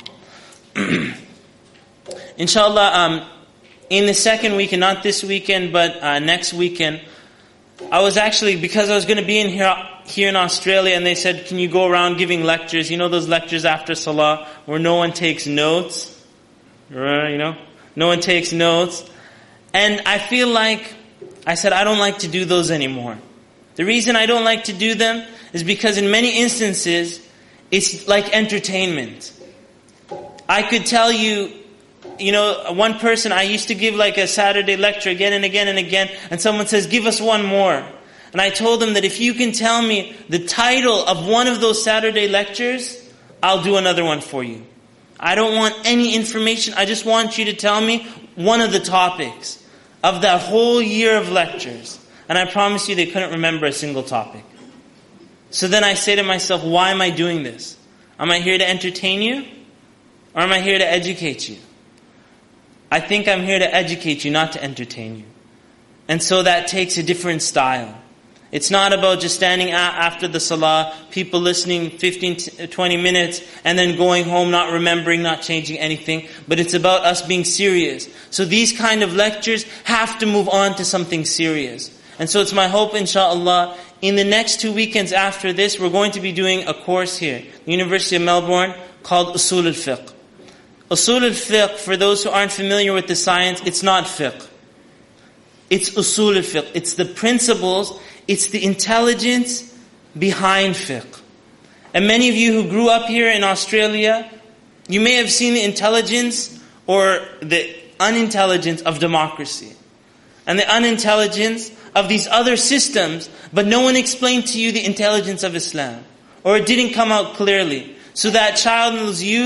Inshallah, in the second weekend, not this weekend, but next weekend, I was actually, because I was going to be in here in Australia, and they said, can you go around giving lectures? You know those lectures after Salah, where no one takes notes? No one takes notes. And I feel like, I said, I don't like to do those anymore. The reason I don't like to do them is because in many instances, it's like entertainment. I could tell you, one person, I used to give like a Saturday lecture again and again and again, and someone says, give us one more. And I told them that if you can tell me the title of one of those Saturday lectures, I'll do another one for you. I don't want any information. I just want you to tell me one of the topics of that whole year of lectures. And I promise you they couldn't remember a single topic. So then I say to myself, why am I doing this? Am I here to entertain you? Or am I here to educate you? I think I'm here to educate you, not to entertain you. And so that takes a different style. It's not about just standing after the salah, people listening 15, 20 minutes, and then going home, not remembering, not changing anything. But it's about us being serious. So these kind of lectures have to move on to something serious. And so it's my hope, inshallah, in the next 2 weekends after this, we're going to be doing a course here, the University of Melbourne, called Usul al-Fiqh. Usul al-Fiqh, for those who aren't familiar with the science, it's not fiqh. It's Usul al-Fiqh. It's the principles, it's the intelligence behind fiqh. And many of you who grew up here in Australia, you may have seen the intelligence or the unintelligence of democracy. And the unintelligence of these other systems, but no one explained to you the intelligence of Islam. Or it didn't come out clearly. So that child and those youth,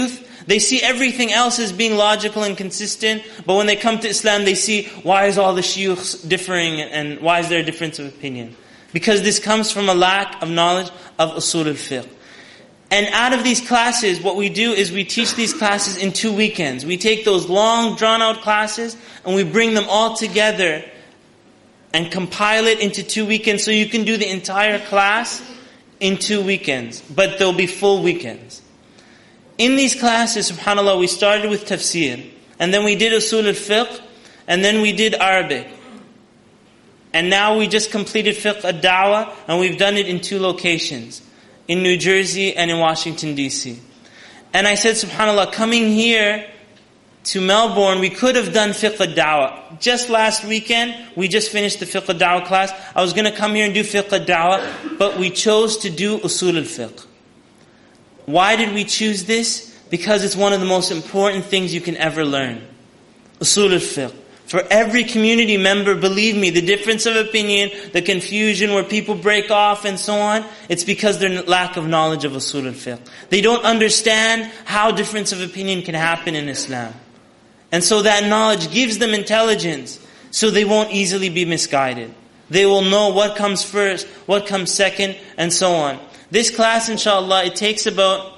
They see everything else as being logical and consistent, but when they come to Islam, they see, why is all the shuyukhs differing and why is there a difference of opinion? Because this comes from a lack of knowledge of usul al-fiqh. And out of these classes, what we do is we teach these classes in 2 weekends. We take those long, drawn-out classes and we bring them all together and compile it into 2 weekends, so you can do the entire class in 2 weekends. But they'll be full weekends. In these classes, subhanAllah, we started with tafsir. And then we did usul al-fiqh. And then we did Arabic. And now we just completed fiqh ad-da'wah. And we've done it in 2 locations. In New Jersey and in Washington, D.C. And I said, subhanAllah, coming here to Melbourne, we could have done fiqh ad-da'wah. Just last weekend, we just finished the fiqh ad-da'wah class. I was going to come here and do fiqh ad-da'wah, but we chose to do usul al-fiqh. Why did we choose this? Because it's one of the most important things you can ever learn. Usul al-fiqh. For every community member, believe me, the difference of opinion, the confusion where people break off and so on, it's because their lack of knowledge of usul al-fiqh. They don't understand how difference of opinion can happen in Islam. And so that knowledge gives them intelligence, so they won't easily be misguided. They will know what comes first, what comes second, and so on. This class, inshallah, it takes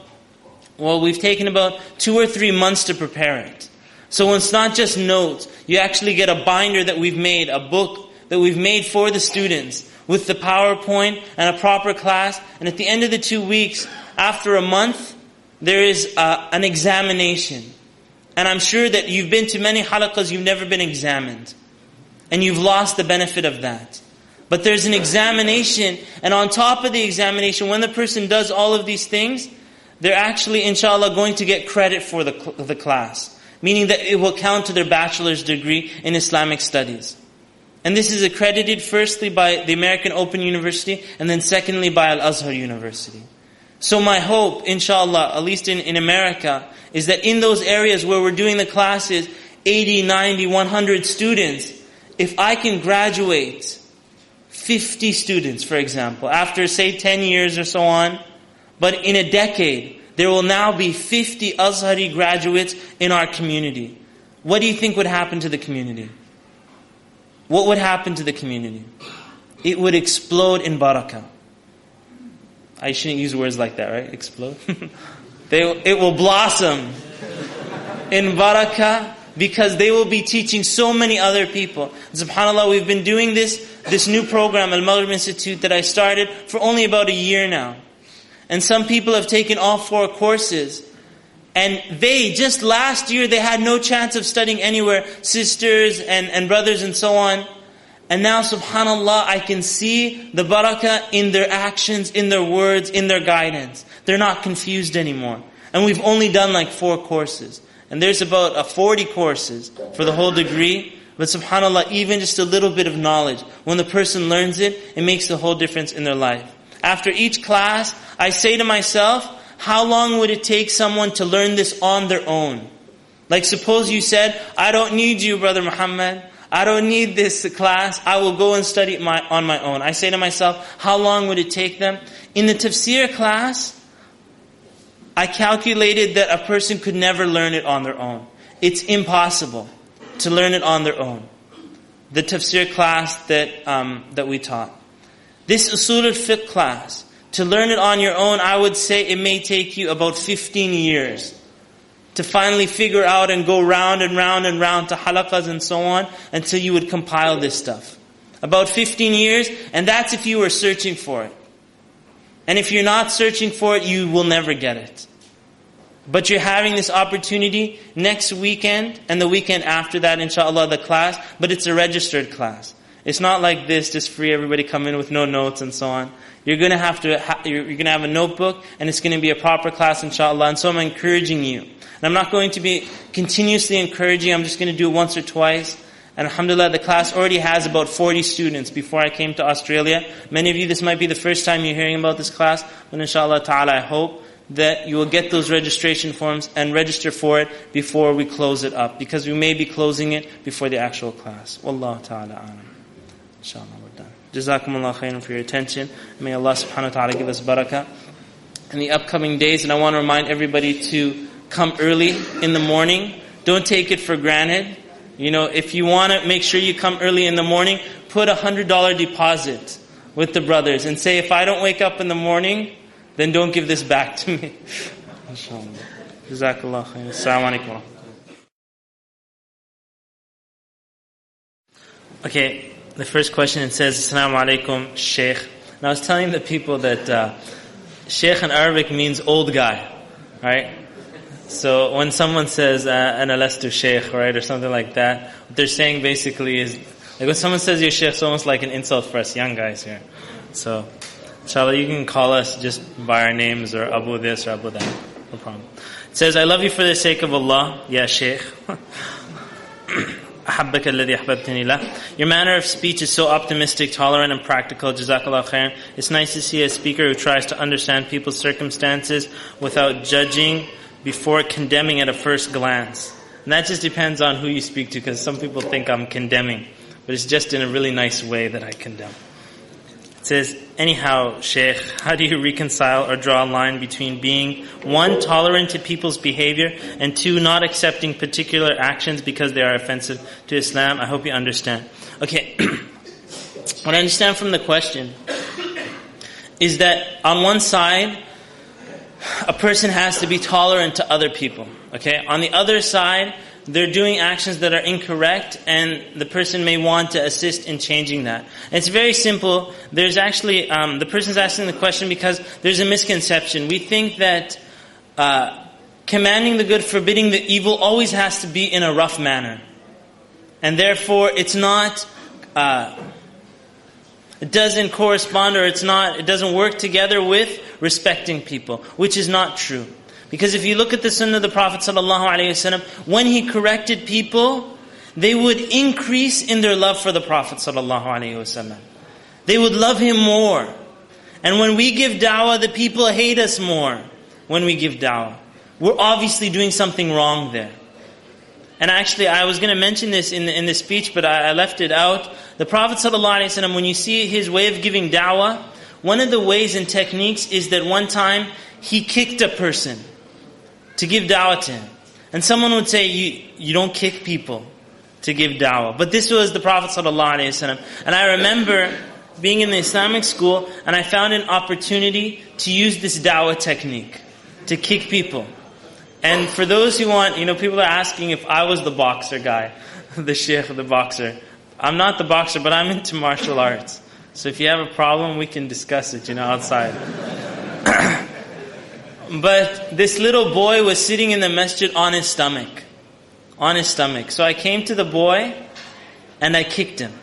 we've taken about 2 or 3 months to prepare it. So it's not just notes. You actually get a binder that we've made, a book that we've made for the students with the PowerPoint and a proper class. And at the end of the 2 weeks, after a month, there is an examination. And I'm sure that you've been to many halaqas, you've never been examined. And you've lost the benefit of that. But there's an examination, and on top of the examination, when the person does all of these things, they're actually, inshallah, going to get credit for the class. Meaning that it will count to their bachelor's degree in Islamic studies. And this is accredited firstly by the American Open University, and then secondly by Al-Azhar University. So my hope, inshallah, at least in America, is that in those areas where we're doing the classes, 80, 90, 100 students, if I can graduate 50 students, for example, after say 10 years or so on, but in a decade, there will now be 50 Azhari graduates in our community. What do you think would happen to the community? What would happen to the community? It would explode in barakah. I shouldn't use words like that, right? Explode. It will blossom in barakah because they will be teaching so many other people. SubhanAllah, we've been doing this new program, Al-Maghrib Institute, that I started for only about a year now. And some people have taken all 4 courses. And just last year, they had no chance of studying anywhere. Sisters and brothers and so on. And now, subhanAllah, I can see the barakah in their actions, in their words, in their guidance. They're not confused anymore. And we've only done like 4 courses. And there's about 40 courses for the whole degree. But subhanAllah, even just a little bit of knowledge, when the person learns it, it makes the whole difference in their life. After each class, I say to myself, how long would it take someone to learn this on their own? Like suppose you said, I don't need you, Brother Muhammad. I don't need this class. I will go and study it on my own. I say to myself, how long would it take them? In the tafsir class, I calculated that a person could never learn it on their own. It's impossible to learn it on their own. The tafsir class that we taught. This usul al-fiqh class, to learn it on your own, I would say it may take you about 15 years to finally figure out and go round and round and round to halaqas and so on until you would compile this stuff. About 15 years, and that's if you were searching for it. And if you're not searching for it, you will never get it. But you're having this opportunity next weekend and the weekend after that, inshallah, the class, but it's a registered class. It's not like this, just free, everybody come in with no notes and so on. You're going to have a notebook, and it's going to be a proper class, inshallah. And so I'm encouraging you. And I'm not going to be continuously encouraging. I'm just going to do it once or twice. And alhamdulillah, the class already has about 40 students before I came to Australia. Many of you, this might be the first time you're hearing about this class. But inshallah ta'ala, I hope that you will get those registration forms and register for it before we close it up. Because we may be closing it before the actual class. Wallahu ta'ala a'lam. Inshallah, we're done. Jazakumullah khairan for your attention. May Allah subhanahu wa ta'ala give us barakah in the upcoming days. And I want to remind everybody to come early in the morning. Don't take it for granted. If you want to make sure you come early in the morning, put $100 deposit with the brothers and say, if I don't wake up in the morning, then don't give this back to me. Inshallah. Jazakallah khair. Assalamu alaikum. Okay, the first question, it says, Assalamu alaikum, Sheikh. And I was telling the people that Sheikh in Arabic means old guy, right? So when someone says, Ana lastu Sheikh, right, or something like that, what they're saying basically is, like when someone says you're Sheikh, it's almost like an insult for us young guys here. So, inshallah, you can call us just by our names, or Abu this or Abu that. No problem. It says, I love you for the sake of Allah, Ya Sheikh. Your manner of speech is so optimistic, tolerant, and practical. Jazakallah khair. It's nice to see a speaker who tries to understand people's circumstances without judging before condemning at a first glance. And that just depends on who you speak to, because some people think I'm condemning. But it's just in a really nice way that I condemn. It says, anyhow, Sheikh, how do you reconcile or draw a line between being, 1, tolerant to people's behavior, and 2, not accepting particular actions because they are offensive to Islam? I hope you understand. Okay, what I understand from the question is that on one side, a person has to be tolerant to other people. Okay, on the other side, they're doing actions that are incorrect, and the person may want to assist in changing that. And it's very simple. There's actually, the person's asking the question because there's a misconception. We think that commanding the good, forbidding the evil always has to be in a rough manner. And therefore, it's not, it doesn't correspond, or it doesn't work together with respecting people, which is not true. Because if you look at the sunnah of the Prophet ﷺ, when he corrected people, they would increase in their love for the Prophet ﷺ. They would love him more. And when we give da'wah, the people hate us more when we give da'wah. We're obviously doing something wrong there. And actually, I was going to mention this in the speech, but I left it out. The Prophet ﷺ, when you see his way of giving da'wah, one of the ways and techniques is that one time he kicked a person to give da'wah to him. And someone would say, you don't kick people to give da'wah. But this was the Prophet ﷺ. And I remember being in the Islamic school, and I found an opportunity to use this da'wah technique, to kick people. And for those who want, people are asking if I was the boxer guy, the sheikh, the boxer. I'm not the boxer, but I'm into martial arts. So if you have a problem, we can discuss it, outside. But this little boy was sitting in the masjid on his stomach. So I came to the boy and I kicked him.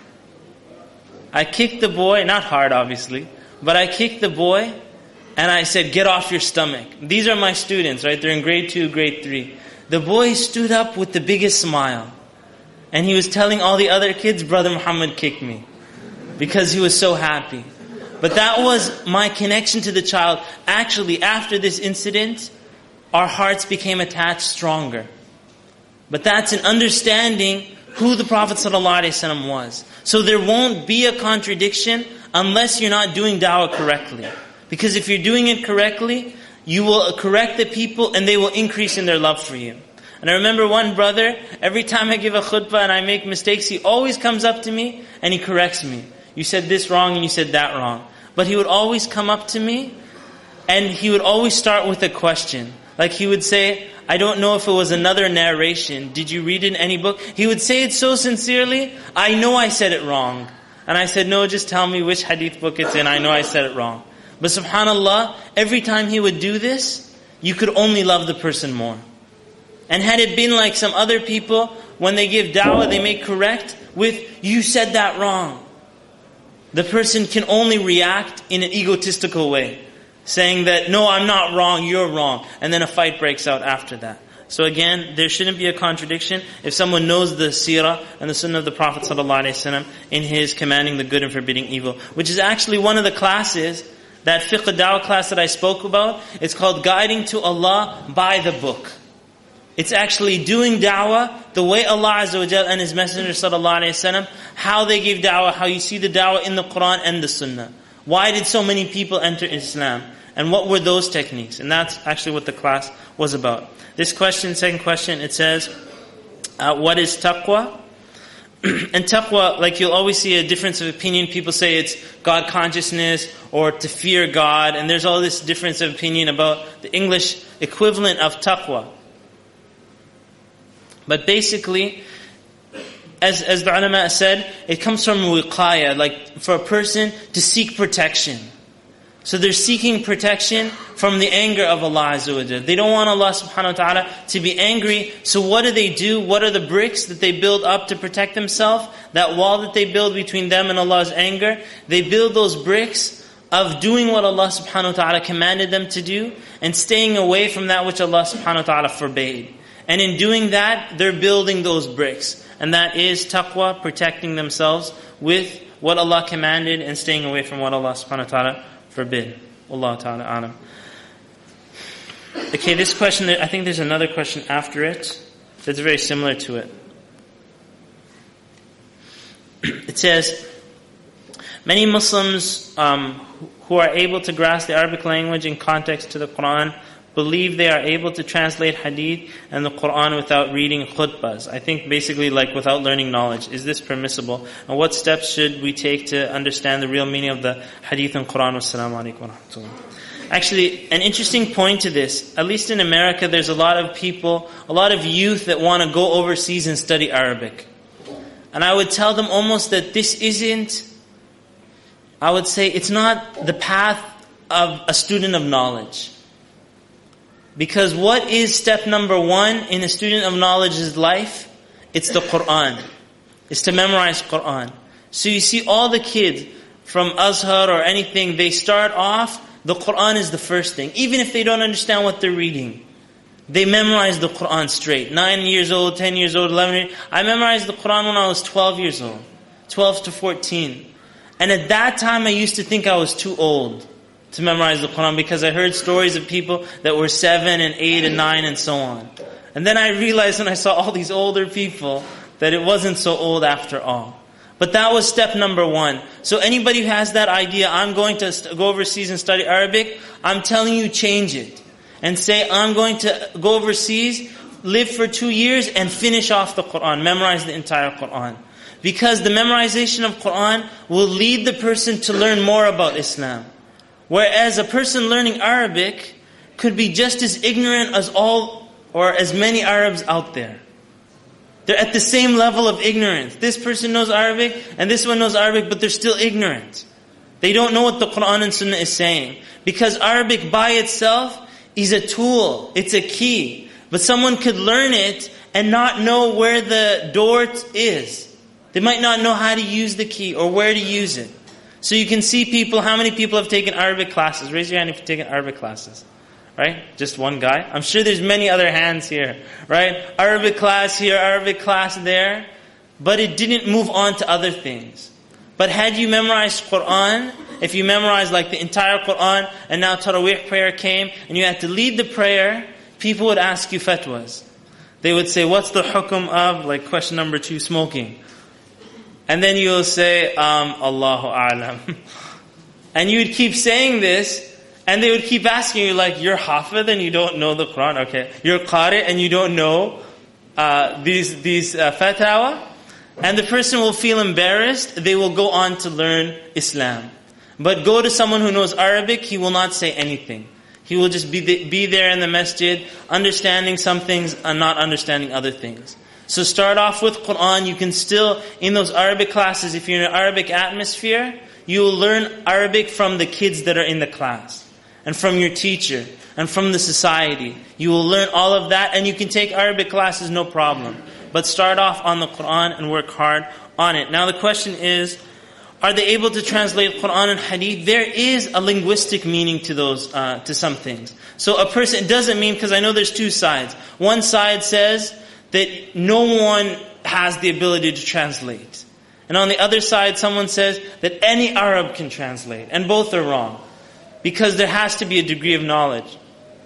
I kicked the boy, not hard obviously, but I kicked the boy and I said, get off your stomach. These are my students, right? They're in grade 2, grade 3. The boy stood up with the biggest smile. And he was telling all the other kids, Brother Muhammad kicked me. Because he was so happy. But that was my connection to the child. Actually, after this incident, our hearts became attached stronger. But that's an understanding who the Prophet ﷺ was. So there won't be a contradiction unless you're not doing da'wah correctly. Because if you're doing it correctly, you will correct the people and they will increase in their love for you. And I remember one brother, every time I give a khutbah and I make mistakes, he always comes up to me and he corrects me. You said this wrong and you said that wrong. But he would always come up to me and he would always start with a question. Like he would say, I don't know if it was another narration. Did you read it in any book? He would say it so sincerely, I know I said it wrong. And I said, no, just tell me which hadith book it's in. I know I said it wrong. But subhanAllah, every time he would do this, you could only love the person more. And had it been like some other people, when they give da'wah, they may correct with, you said that wrong. The person can only react in an egotistical way, saying that, no, I'm not wrong, you're wrong. And then a fight breaks out after that. So again, there shouldn't be a contradiction if someone knows the seerah and the sunnah of the Prophet ﷺ in his commanding the good and forbidding evil. Which is actually one of the classes, that fiqh da'wah class that I spoke about. It's called Guiding to Allah by the Book. It's actually doing da'wah the way Allah Azza wa Jal and His Messenger sallallahu alaihi wasallam, how they give da'wah, how you see the da'wah in the Quran and the Sunnah. Why did so many people enter Islam? And what were those techniques? And that's actually what the class was about. This question, second question, it says, what is taqwa? And taqwa, like you'll always see a difference of opinion. People say it's God consciousness or to fear God. And there's all this difference of opinion about the English equivalent of taqwa. But basically, as the ulama said, it comes from wiqaya, like for a person to seek protection. So they're seeking protection from the anger of Allah Azza wa Jalla. They don't want Allah subhanahu wa ta'ala to be angry. So what do? What are the bricks that they build up to protect themselves? That wall that they build between them and Allah's anger. They build those bricks of doing what Allah subhanahu wa ta'ala commanded them to do and staying away from that which Allah subhanahu wa ta'ala forbade. And in doing that, they're building those bricks. And that is taqwa, protecting themselves with what Allah commanded and staying away from what Allah subhanahu wa ta'ala forbid. Allah ta'ala alam. Okay, this question, I think there's another question after it that's very similar to it. It says, many Muslims who are able to grasp the Arabic language in context to the Quran believe they are able to translate hadith and the Quran without reading khutbahs. I think basically like without learning knowledge. Is this permissible? And what steps should we take to understand the real meaning of the hadith and Quran? Wassalamu alaikum wa rahmatullah. Actually, an interesting point to this, at least in America, there's a lot of people, a lot of youth that want to go overseas and study Arabic. And I would tell them almost that this isn't, I would say it's not the path of a student of knowledge. Because what is step number one in a student of knowledge's life? It's the Quran. It's to memorize Quran. So you see all the kids from Azhar or anything, they start off, the Quran is the first thing. Even if they don't understand what they're reading. They memorize the Quran straight. 9 years old, 10 years old, 11 years old. I memorized the Quran when I was 12 years old. 12 to 14. And at that time I used to think I was too old to memorize the Quran because I heard stories of people that were 7 and 8 and 9 and so on. And then I realized when I saw all these older people that it wasn't so old after all. But that was step number one. So anybody who has that idea, I'm going to go overseas and study Arabic, I'm telling you change it. And say, I'm going to go overseas, live for 2 years and finish off the Quran, memorize the entire Quran. Because the memorization of Quran will lead the person to learn more about Islam. Whereas a person learning Arabic could be just as ignorant as all or as many Arabs out there. They're at the same level of ignorance. This person knows Arabic and this one knows Arabic, but they're still ignorant. They don't know what the Quran and Sunnah is saying. Because Arabic by itself is a tool. It's a key. But someone could learn it and not know where the door is. They might not know how to use the key or where to use it. So you can see people, how many people have taken Arabic classes? Raise your hand if you've taken Arabic classes. Right? Just one guy. I'm sure there's many other hands here. Right? Arabic class here, Arabic class there. But it didn't move on to other things. But had you memorized Quran, if you memorized like the entire Quran, and now Taraweeh prayer came, and you had to lead the prayer, people would ask you fatwas. They would say, what's the hukum of, like question number 2, smoking? And then you'll say, Allahu A'lam. And you would keep saying this, and they would keep asking you, like, you're Hafid and you don't know the Quran. Okay. You're Qari and you don't know these fatwa. And the person will feel embarrassed. They will go on to learn Islam. But go to someone who knows Arabic, he will not say anything. He will just be there in the masjid, understanding some things and not understanding other things. So start off with Quran. You can still, in those Arabic classes, if you're in an Arabic atmosphere, you will learn Arabic from the kids that are in the class. And from your teacher. And from the society. You will learn all of that. And you can take Arabic classes, no problem. But start off on the Quran and work hard on it. Now the question is, are they able to translate Quran and Hadith? There is a linguistic meaning to those, to some things. So a person, it doesn't mean, because I know there's two sides. One side says that no one has the ability to translate. And on the other side, someone says that any Arab can translate. And both are wrong. Because there has to be a degree of knowledge.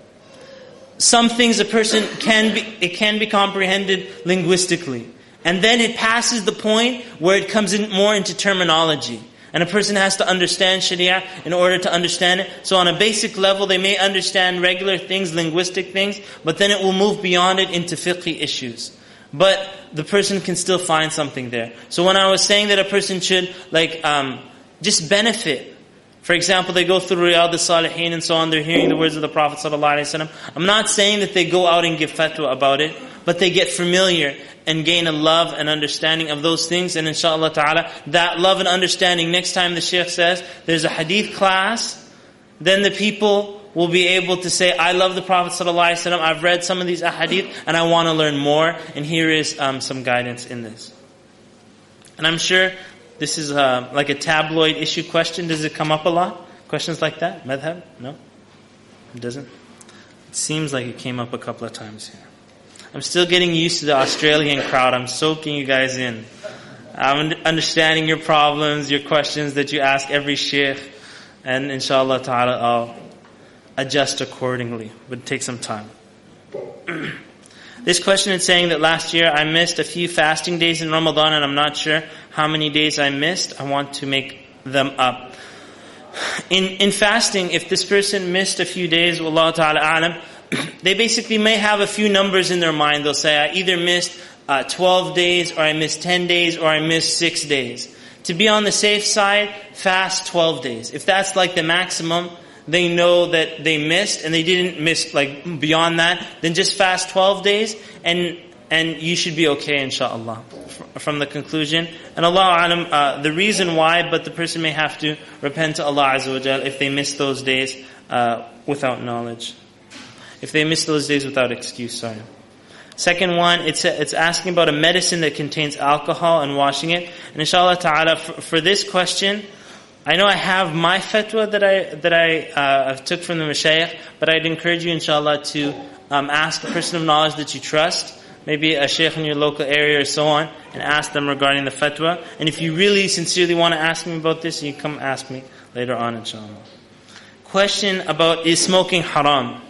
Some things a person can be comprehended linguistically. And then it passes the point where it comes in more into terminology. And a person has to understand Sharia in order to understand it. So on a basic level, they may understand regular things, linguistic things, but then it will move beyond it into fiqhi issues. But the person can still find something there. So when I was saying that a person should just benefit, for example, they go through Riyadh al-Salihin and so on, they're hearing the words of the Prophet ﷺ. I'm not saying that they go out and give fatwa about it, but they get familiar and gain a love and understanding of those things. And inshallah ta'ala, that love and understanding, next time the Shaykh says, there's a hadith class, then the people will be able to say, I love the Prophet ﷺ, I've read some of these ahadith, and I want to learn more, and here is some guidance in this. And I'm sure this is like a tabloid issue question. Does it come up a lot? Questions like that? Madhab? No? It doesn't? It seems like it came up a couple of times here. I'm still getting used to the Australian crowd. I'm soaking you guys in. I'm understanding your problems, your questions that you ask every shaykh. And inshallah ta'ala, I'll adjust accordingly. But take some time. This question is saying that last year I missed a few fasting days in Ramadan and I'm not sure how many days I missed. I want to make them up. In fasting, if this person missed a few days, wallahu ta'ala a'lam, they basically may have a few numbers in their mind. They'll say, I either missed 12 days, or I missed 10 days, or I missed 6 days. To be on the safe side, fast 12 days. If that's like the maximum, they know that they missed, and they didn't miss like beyond that, then just fast 12 days, and you should be okay, inshaAllah, from the conclusion. And Allah alam, the reason why, but the person may have to repent to Allah Azza wa Jal if they miss those days without knowledge. If they miss those days without excuse, sorry. Second one, it's asking about a medicine that contains alcohol and washing it. And inshallah ta'ala, for this question, I know I have my fatwa that I took from the mashayikh, but I'd encourage you, inshallah, to ask a person of knowledge that you trust, maybe a shaykh in your local area or so on, and ask them regarding the fatwa. And if you really sincerely want to ask me about this, you come ask me later on, inshallah. Question about, is smoking haram?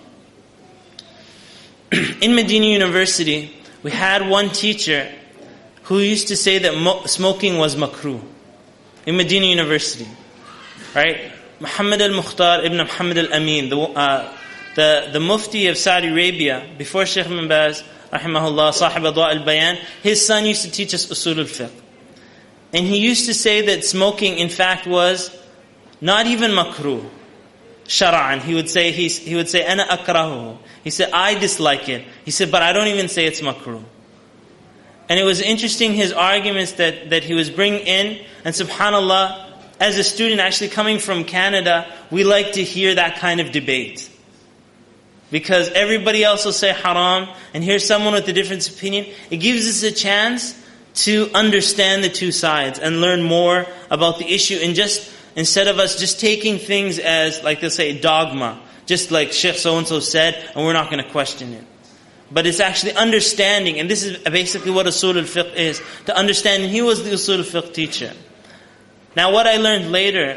In Medina University, we had one teacher who used to say that smoking was makruh. In Medina University, right? Muhammad al-Mukhtar ibn Muhammad al-Amin, the Mufti of Saudi Arabia, before Shaykh Ibn Baz, rahimahullah, Sahib Adwa al-Bayan, his son used to teach us usul al-fiqh. And he used to say that smoking, in fact, was not even makruh. Shara'an, he would say, ana akrahuhu. He said, I dislike it. He said, but I don't even say it's makruh. And it was interesting, his arguments that he was bringing in, and subhanallah, as a student actually coming from Canada, we like to hear that kind of debate. Because everybody else will say haram, and here's someone with a different opinion. It gives us a chance to understand the two sides and learn more about the issue, and just instead of us just taking things as, like they'll say, dogma, just like Sheikh so-and-so said, and we're not going to question it. But it's actually understanding, and this is basically what usul al-fiqh is, to understand. And he was the usul al-fiqh teacher. Now what I learned later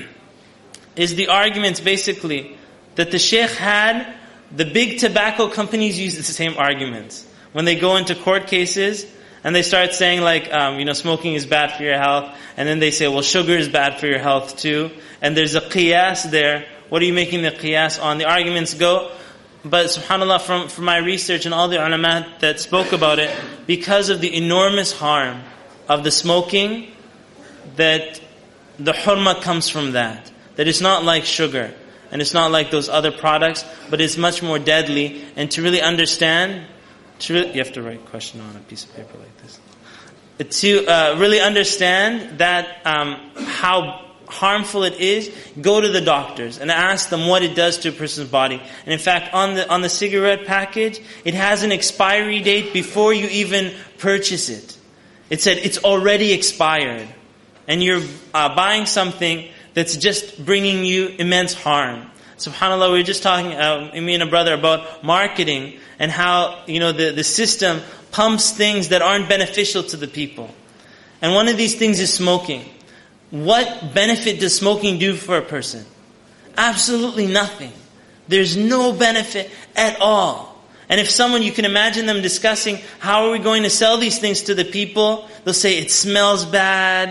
is the arguments basically that the Sheikh had, the big tobacco companies use the same arguments. When they go into court cases, and they start saying like, smoking is bad for your health. And then they say, well, sugar is bad for your health too. And there's a qiyas there. What are you making the qiyas on? The arguments go. But subhanAllah, from my research and all the ulama that spoke about it, because of the enormous harm of the smoking, that the hurma comes from that. That it's not like sugar. And it's not like those other products. But it's much more deadly. And to really understand, you have to write a question on a piece of paper like this. To really understand that how harmful it is, go to the doctors and ask them what it does to a person's body. And in fact, on the cigarette package, it has an expiry date before you even purchase it. It said it's already expired, and you're buying something that's just bringing you immense harm. SubhanAllah, we were just talking, me and a brother, about marketing and how, the system pumps things that aren't beneficial to the people. And one of these things is smoking. What benefit does smoking do for a person? Absolutely nothing. There's no benefit at all. And if someone, you can imagine them discussing, how are we going to sell these things to the people? They'll say, it smells bad,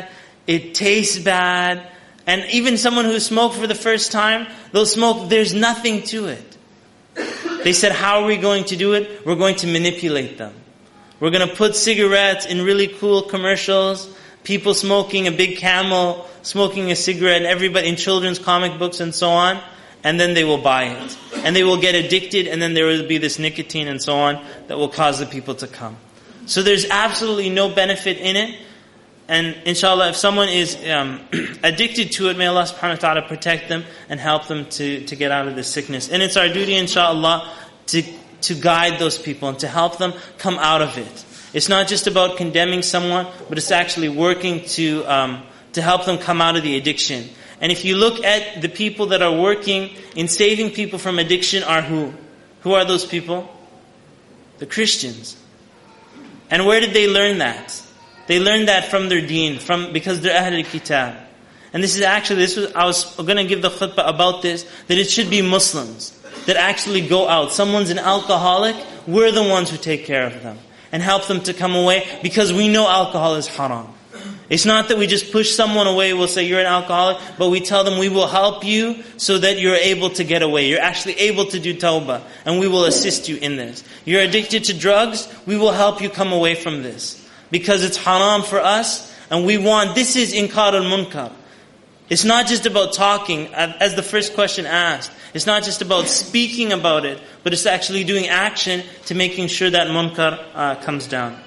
it tastes bad. And even someone who smoked for the first time, they'll smoke, there's nothing to it. They said, how are we going to do it? We're going to manipulate them. We're going to put cigarettes in really cool commercials, people smoking a big Camel, smoking a cigarette, everybody in children's comic books and so on, and then they will buy it. And they will get addicted, and then there will be this nicotine and so on that will cause the people to come. So there's absolutely no benefit in it. And inshallah, if someone is addicted to it, may Allah subhanahu wa ta'ala protect them and help them to get out of this sickness. And it's our duty, inshallah, to guide those people and to help them come out of it. It's not just about condemning someone, but it's actually working to help them come out of the addiction. And if you look at the people that are working in saving people from addiction are who? Who are those people? The Christians. And where did they learn that? They learned that from their deen, because they're Ahl al-Kitab. And I was going to give the khutbah about this, that it should be Muslims that actually go out. Someone's an alcoholic, we're the ones who take care of them and help them to come away, because we know alcohol is haram. It's not that we just push someone away, we'll say you're an alcoholic, but we tell them we will help you so that you're able to get away. You're actually able to do tawbah, and we will assist you in this. You're addicted to drugs, we will help you come away from this. Because it's haram for us, and this is inkar al-munkar. It's not just about talking, as the first question asked. It's not just about speaking about it, but it's actually doing action to making sure that munkar comes down.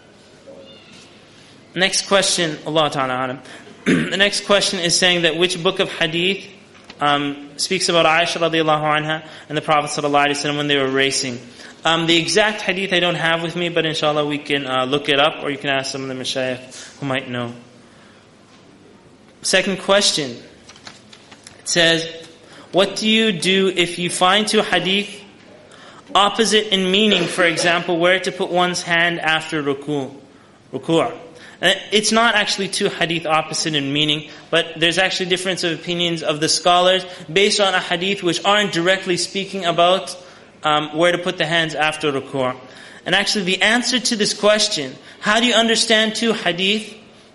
Next question, Allah Ta'ala. The next question is saying that which book of hadith speaks about Aisha radiallahu anha and the Prophet sallallahu alaihi wasallam when they were racing. The exact hadith I don't have with me, but inshallah we can look it up, or you can ask some of the mashayikh who might know. Second question. It says, what do you do if you find two hadith opposite in meaning, for example, where to put one's hand after ruku'? It's not actually two hadith opposite in meaning, but there's actually difference of opinions of the scholars based on a hadith which aren't directly speaking about where to put the hands after ruku'. And actually the answer to this question, how do you understand two hadith?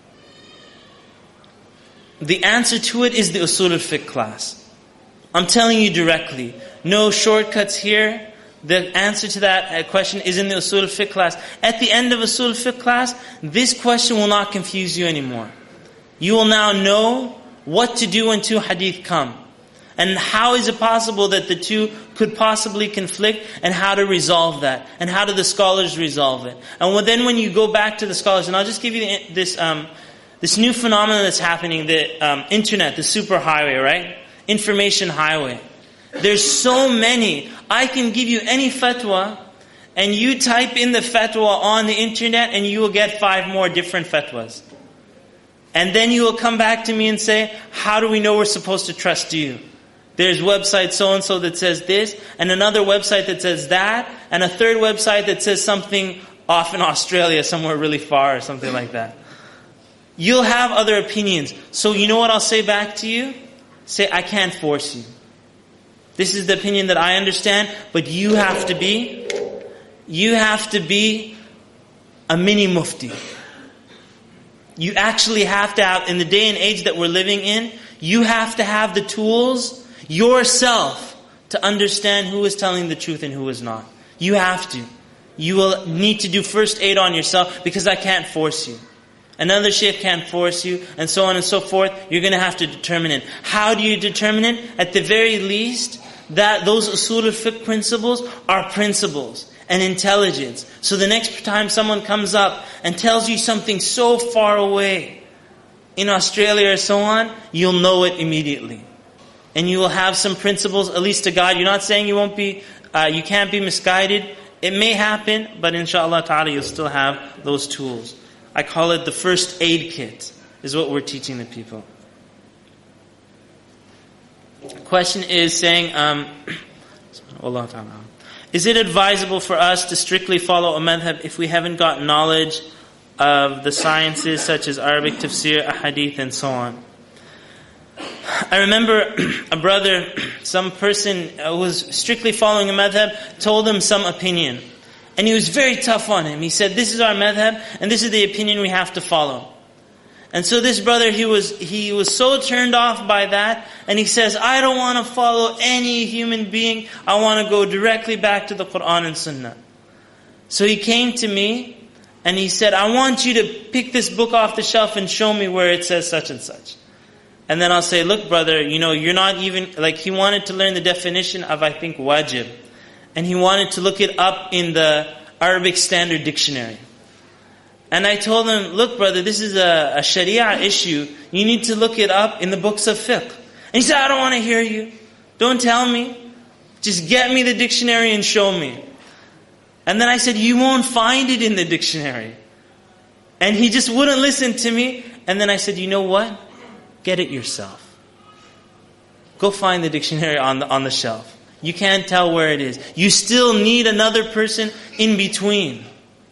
The answer to it is the usul al-fiqh class. I'm telling you directly. No shortcuts here. The answer to that question is in the usul al-fiqh class. At the end of usul al-fiqh class, this question will not confuse you anymore. You will now know what to do when two hadith come. And how is it possible that the two could possibly conflict, and how to resolve that, and how do the scholars resolve it. And then when you go back to the scholars, and I'll just give you this new phenomenon that's happening, the internet, the superhighway, right? Information highway. There's so many. I can give you any fatwa, and you type in the fatwa on the internet, and you will get 5 more different fatwas. And then you will come back to me and say, how do we know we're supposed to trust you? There's website so-and-so that says this, and another website that says that, and a third website that says something off in Australia, somewhere really far or something like that. You'll have other opinions. So you know what I'll say back to you? Say, I can't force you. This is the opinion that I understand, but you have to be a mini mufti. You actually have to have, in the day and age that we're living in, you have to have the tools yourself to understand who is telling the truth and who is not. You have to. You will need to do first aid on yourself, because I can't force you. Another shaykh can't force you, and so on and so forth. You're going to have to determine it. How do you determine it? At the very least, that those usul al-fiqh principles are principles and intelligence. So the next time someone comes up and tells you something so far away in Australia or so on, you'll know it immediately. And you will have some principles, at least to guide. You're not saying you can't be misguided. It may happen, but inshallah ta'ala you'll still have those tools. I call it the first aid kit, is what we're teaching the people. The question is saying, is it advisable for us to strictly follow a madhab if we haven't got knowledge of the sciences such as Arabic tafsir, ahadith, and so on? I remember a brother, some person who was strictly following a madhab, told him some opinion. And he was very tough on him. He said, this is our madhab, and this is the opinion we have to follow. And so this brother, he was so turned off by that, and he says, I don't want to follow any human being. I want to go directly back to the Quran and Sunnah. So he came to me, and he said, I want you to pick this book off the shelf and show me where it says such and such. And then I'll say, look brother, you're not even, like he wanted to learn the definition of, I think, wajib. And he wanted to look it up in the Arabic Standard Dictionary. And I told him, look brother, this is a sharia issue. You need to look it up in the books of fiqh. And he said, I don't want to hear you. Don't tell me. Just get me the dictionary and show me. And then I said, you won't find it in the dictionary. And he just wouldn't listen to me. And then I said, you know what? Get it yourself. Go find the dictionary on the shelf. You can't tell where it is. You still need another person in between.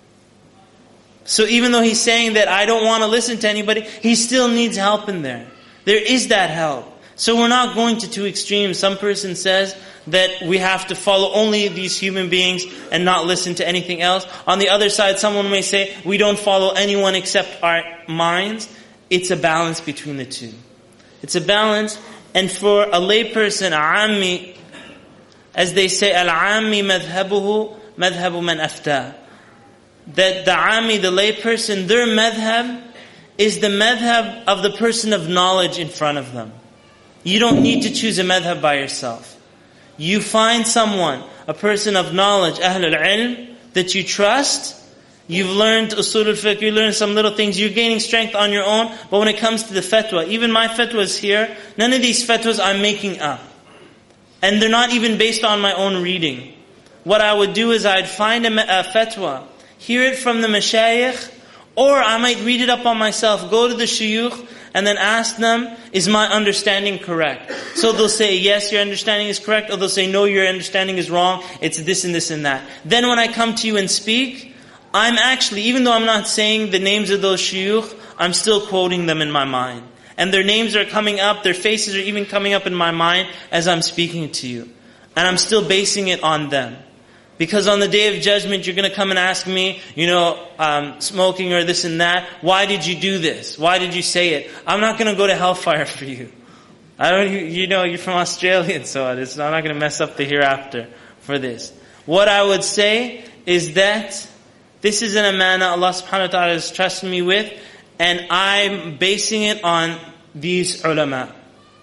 So even though he's saying that I don't want to listen to anybody, he still needs help in there. There is that help. So we're not going to two extremes. Some person says that we have to follow only these human beings and not listen to anything else. On the other side, someone may say we don't follow anyone except our minds. It's a balance between the two. It's a balance. And for a layperson, ammi, as they say, al-ammi madhabuhu madhabu man afta. That the ammi, the layperson, their madhab is the madhab of the person of knowledge in front of them. You don't need to choose a madhab by yourself. You find someone, a person of knowledge, ahlul ilm, that you trust. You've learned usul al-fiqh, you learned some little things, you're gaining strength on your own. But when it comes to the fatwa, even my fatwas here, none of these fatwas I'm making up. And they're not even based on my own reading. What I would do is I'd find a fatwa, hear it from the mashayikh, or I might read it up on myself, go to the shuyukh, and then ask them, is my understanding correct? So they'll say, yes, your understanding is correct, or they'll say, no, your understanding is wrong, it's this and this and that. Then when I come to you and speak, I'm actually, even though I'm not saying the names of those shuyukh, I'm still quoting them in my mind. And their names are coming up, their faces are even coming up in my mind as I'm speaking to you. And I'm still basing it on them. Because on the Day of Judgment, you're going to come and ask me, smoking or this and that. Why did you do this? Why did you say it? I'm not going to go to hellfire for you. You're from Australia and so on. I'm not going to mess up the hereafter for this. What I would say is that this is an amana Allah subhanahu wa ta'ala has trusted me with, and I'm basing it on these ulama.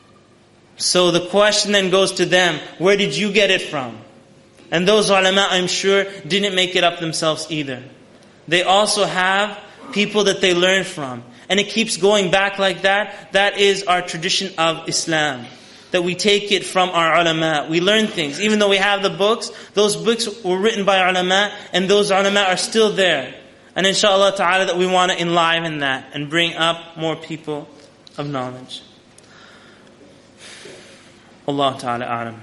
So the question then goes to them, where did you get it from? And those ulama, I'm sure, didn't make it up themselves either. They also have people that they learn from. And it keeps going back like that. That is our tradition of Islam. That we take it from our ulama. We learn things. Even though we have the books, those books were written by ulama, and those ulama are still there. And inshallah ta'ala that we want to enliven that and bring up more people of knowledge. Allah ta'ala a'lam.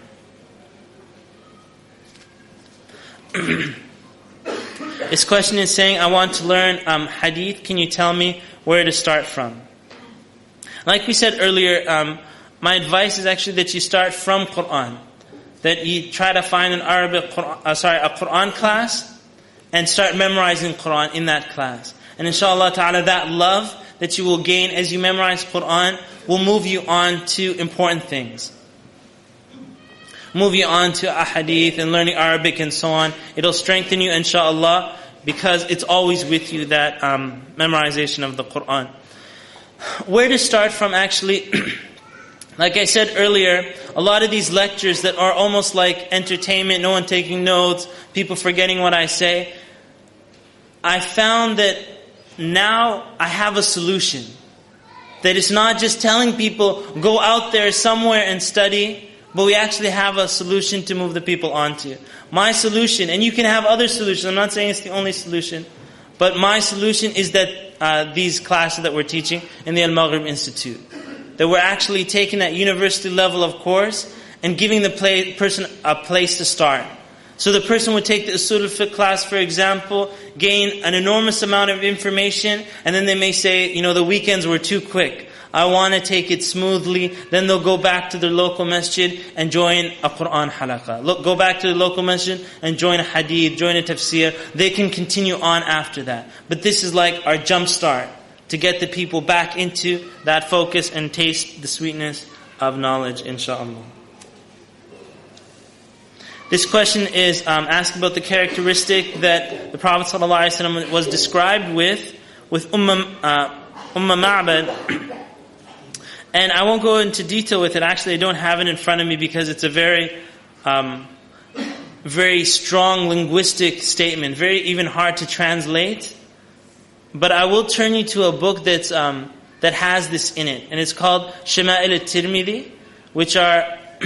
This question is saying, I want to learn hadith. Can you tell me where to start from? Like we said earlier, my advice is actually that you start from Quran. That you try to find a Quran class and start memorizing Quran in that class. And inshallah ta'ala, that love that you will gain as you memorize Quran will move you on to important things. Move you on to ahadith and learning Arabic and so on. It'll strengthen you, inshallah, because it's always with you, that memorization of the Quran. Where to start from, actually, like I said earlier, a lot of these lectures that are almost like entertainment, no one taking notes, people forgetting what I say, I found that now I have a solution. That it's not just telling people, go out there somewhere and study, but we actually have a solution to move the people onto. My solution, and you can have other solutions, I'm not saying it's the only solution, but my solution is that these classes that we're teaching in the Al-Maghrib Institute, that we're actually taking that university level of course and giving the person a place to start. So the person would take the Usul al-Fiqh class, for example, gain an enormous amount of information, and then they may say, the weekends were too quick. I want to take it smoothly. Then they'll go back to their local masjid and join a Quran halaqah. Go back to the local masjid and join a hadith, join a tafsir. They can continue on after that. But this is like our jump start. to get the people back into that focus and taste the sweetness of knowledge, inshaAllah. This question is asking about the characteristic that the Prophet ﷺ was described with Ma'bad. And I won't go into detail with it. Actually, I don't have it in front of me because it's a very strong linguistic statement, very even hard to translate. But I will turn you to a book that has this in it, and it's called Shama'il al-Tirmidhi, which are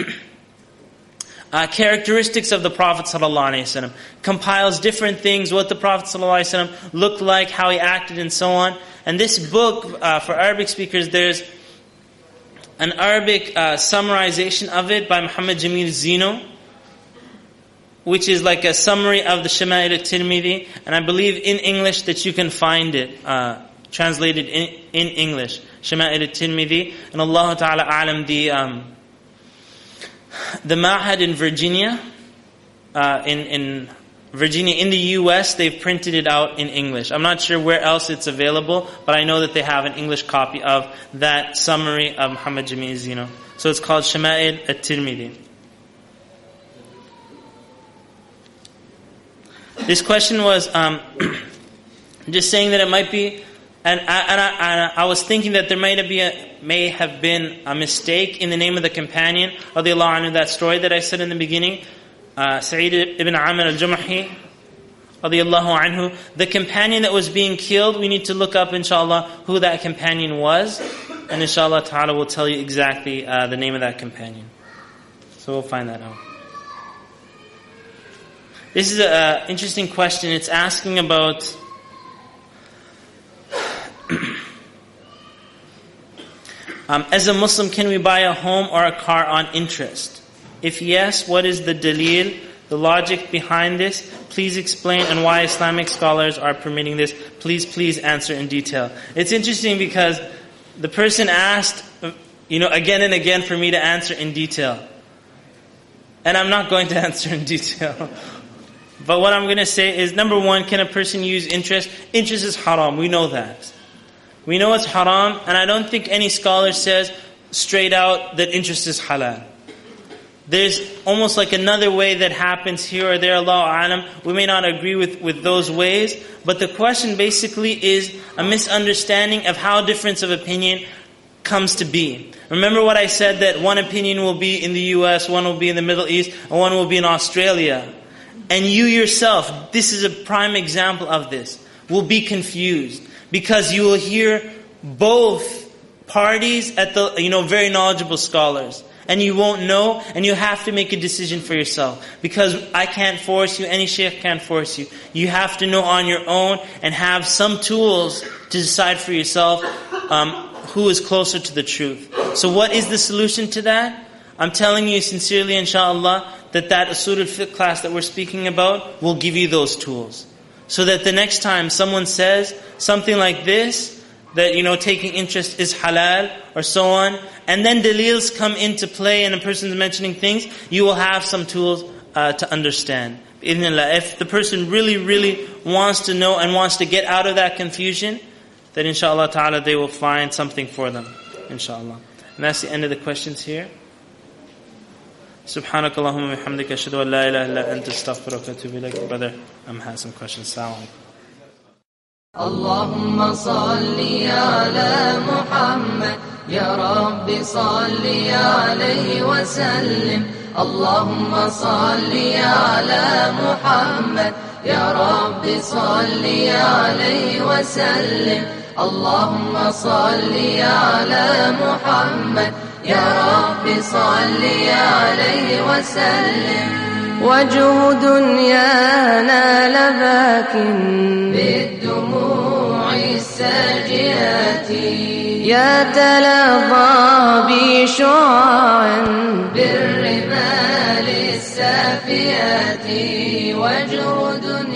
characteristics of the Prophet ﷺ. Compiles different things, what the Prophet ﷺ looked like, how he acted, and so on. And this book, for Arabic speakers, there's an Arabic summarization of it by Muhammad Jamil Zino, which is like a summary of the Shama'il al-Tirmidhi, and I believe in English that you can find it translated in English, Shama'il al-Tirmidhi. And Allah Ta'ala A'lam, the Ma'had in Virginia, in Virginia, in the US, they've printed it out in English. I'm not sure where else it's available, but I know that they have an English copy of that summary of Muhammad Jamil Zino. So it's called Shama'il al-Tirmidhi. This question was just saying that it might be, and I was thinking that there may have been a mistake in the name of the companion, radiallahu anhu, that story that I said in the beginning, Sa'id ibn Amir al-Jumahi, radiallahu anhu. The companion that was being killed, we need to look up, inshallah, who that companion was, and inshallah ta'ala we'll tell you exactly the name of that companion. So we'll find that out. This is an interesting question. It's asking about as a Muslim, can we buy a home or a car on interest? If yes, what is the dalil, the logic behind this? Please explain, and why Islamic scholars are permitting this. Please answer in detail. It's interesting because the person asked, again and again for me to answer in detail. And I'm not going to answer in detail. But what I'm going to say is, number one, can a person use interest? Interest is haram. We know that. We know it's haram, and I don't think any scholar says straight out that interest is halal. There's almost like another way that happens here or there, Allahu A'lam. We may not agree with those ways, but the question basically is a misunderstanding of how difference of opinion comes to be. Remember what I said, that one opinion will be in the US, one will be in the Middle East, and one will be in Australia. And you yourself, this is a prime example of this, will be confused. Because you will hear both parties at the, very knowledgeable scholars. And you won't know, and you have to make a decision for yourself. Because I can't force you, any shaykh can't force you. You have to know on your own and have some tools to decide for yourself who is closer to the truth. So what is the solution to that? I'm telling you sincerely, inshallah, that Usul al-Fiqh class that we're speaking about will give you those tools. So that the next time someone says something like this, that taking interest is halal or so on, and then dalils come into play and a person's mentioning things, you will have some tools to understand. If the person really wants to know and wants to get out of that confusion, then inshallah ta'ala they will find something for them, inshallah. And that's the end of the questions here. Subhanak Allahumma bihamdika ashhadu an la ilaha illa anta astaghfiruka wa atubu ilaik. Brother, had some questions. Assalamu alaikum. اللهم صل على محمد يا رب صل عليه وسلم اللهم صل على محمد يا رب صل عليه وسلم اللهم صل على محمد يا رب صل عليه وسلم وجه دنيانا لباك بالدموع الساجئات يتلظى بشعاع بالرمال السافيات وجه دنيانا